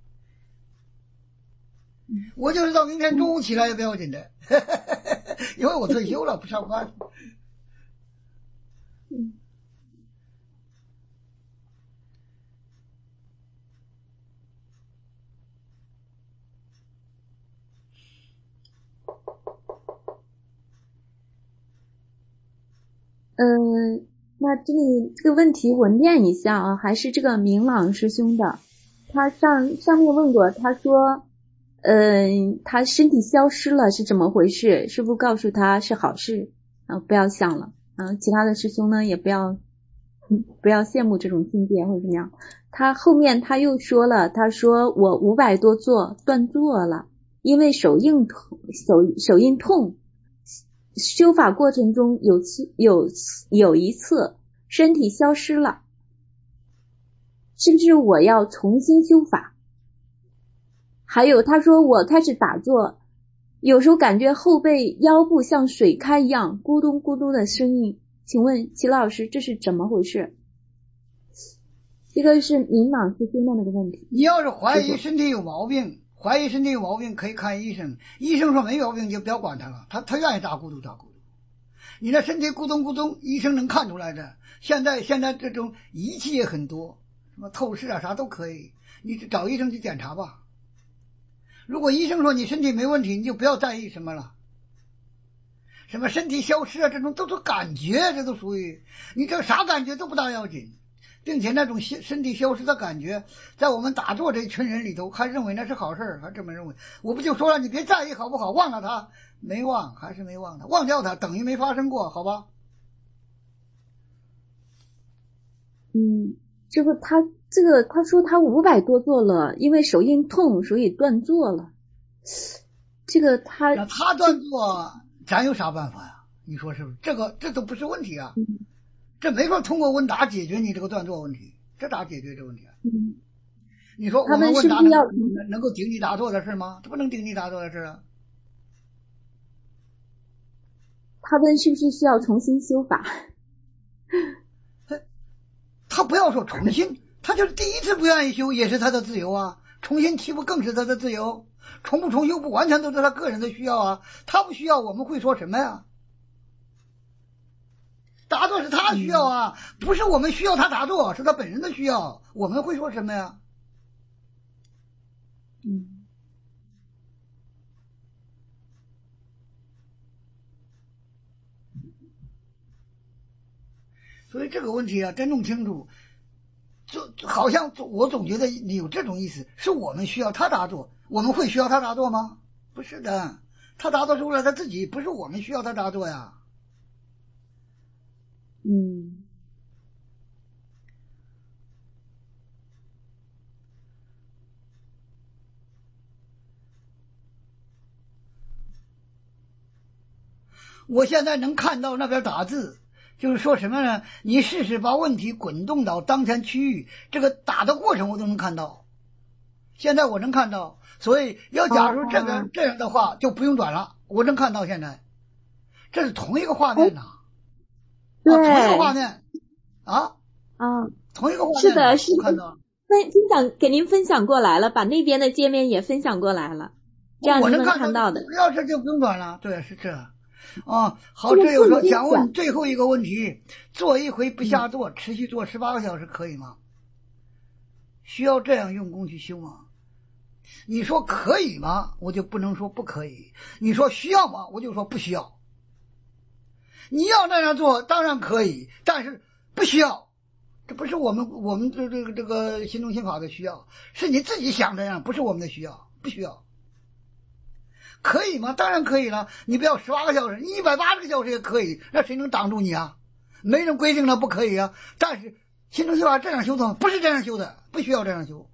我就是到明天中午起来也不要紧的，因为我退休了，不上班。 嗯。嗯，那这里这个问题我念一下啊，还是这个明朗师兄的，他上上面问过，他说。嗯，他身体消失了是怎么回事？师父告诉他是好事啊，不要想了啊。其他的师兄呢也不要、嗯、不要羡慕这种境界或者怎么样。他后面他又说了，他说我五百多座断座了，因为手印痛，手手印痛。修法过程中有次有有一次身体消失了，甚至我要重新修法。还有他说我开始打坐，有时候感觉后背腰部像水开一样咕咚咕咚的声音，请问齐老师这是怎么回事？这个是明朗师兄的那个问题。 你要是怀疑身体有毛病，怀疑身体有毛病可以看医生，医生说没毛病就不要管他了，他他愿意打咕嘟打咕嘟。你那身体咕咚咕咚，医生能看出来的。现在现在这种仪器也很多，什么透视啊啥都可以，你找医生去检查吧。如果医生说你身体没问题，你就不要在意什么了，什么身体消失啊，这种都是感觉，这都属于你这啥感觉都不大要紧，并且那种身体消失的感觉，在我们打坐这一群人里头，还认为那是好事，还这么认为。我不就说了，你别在意好不好，忘了他，没忘，还是没忘他，忘掉他等于没发生过，好吧？ 嗯，这个他这个他说他五百多座了，因为手印痛，所以断座了。这个他那他断座，咱有啥办法呀？你说是不是？这个这都不是问题啊，嗯、这没法通过问答解决你这个断座问题。 这咋解决这个问题啊？ 嗯， 你说我们问答能能能够顶你答错的事吗？这不能顶你答错的事啊。 他问是不是需要重新修法？ 他他不要说重新，他就是第一次不愿意修也是他的自由啊，重新提不更是他的自由，重不重修不完全都是他个人的需要啊，他不需要我们会说什么呀？答错是他需要啊，嗯、不是我们需要他答错，是他本人的需要，我们会说什么呀？ 嗯。 所以这个问题啊，真弄清楚，就好像我总觉得你有这种意思，是我们需要他答错，我们会需要他答错吗？不是的，他答错出来他自己，不是我们需要他答错呀。 嗯。 我现在能看到那边打字，就是说什么呢？你试试把问题滚动到当前区域，这个打的过程我都能看到。现在我能看到，所以要假如这个、哦、这样的话，就不用转了。我能看到现在，这是同一个画面呐、啊， 对、 啊，同一个画面啊啊， 同一个画面， 是的，是我看到分分享给您分享过来了，把那边的界面也分享过来了，这样您能看到的。 要是就不用转了，对，是这。啊，好，这又说想问最后一个问题：做一回不下做，嗯、持续做十八个小时可以吗？需要这样用功去修吗？你说可以吗？我就不能说不可以。你说需要吗？我就说不需要。你要那样做，当然可以，但是不需要。这不是我们我们这这个这个心中心法的需要，是你自己想这样，不是我们的需要，不需要。可以吗？当然可以了。你不要十八个小时，你一百八十个小时也可以，那谁能挡住你啊？没人规定了不可以啊。但是心中心法这样修的，不是这样修的，不需要这样修。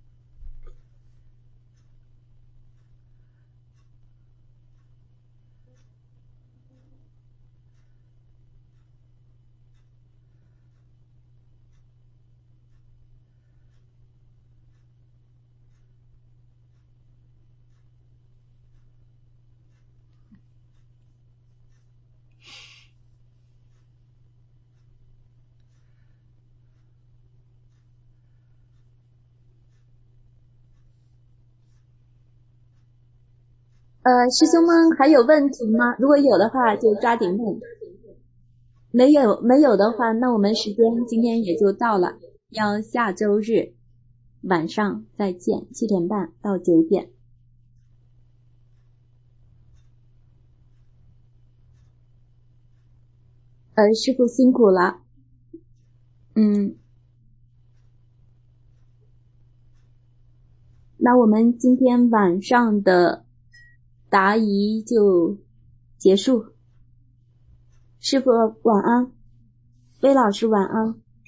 呃，师兄们还有问题吗？如果有的话就抓紧问，没有没有的话，那我们时间今天也就到了，要下周日晚上再见，七点半到九点。呃，师父辛苦了，嗯，那我们今天晚上的答疑就结束。师父晚安，魏老师晚安。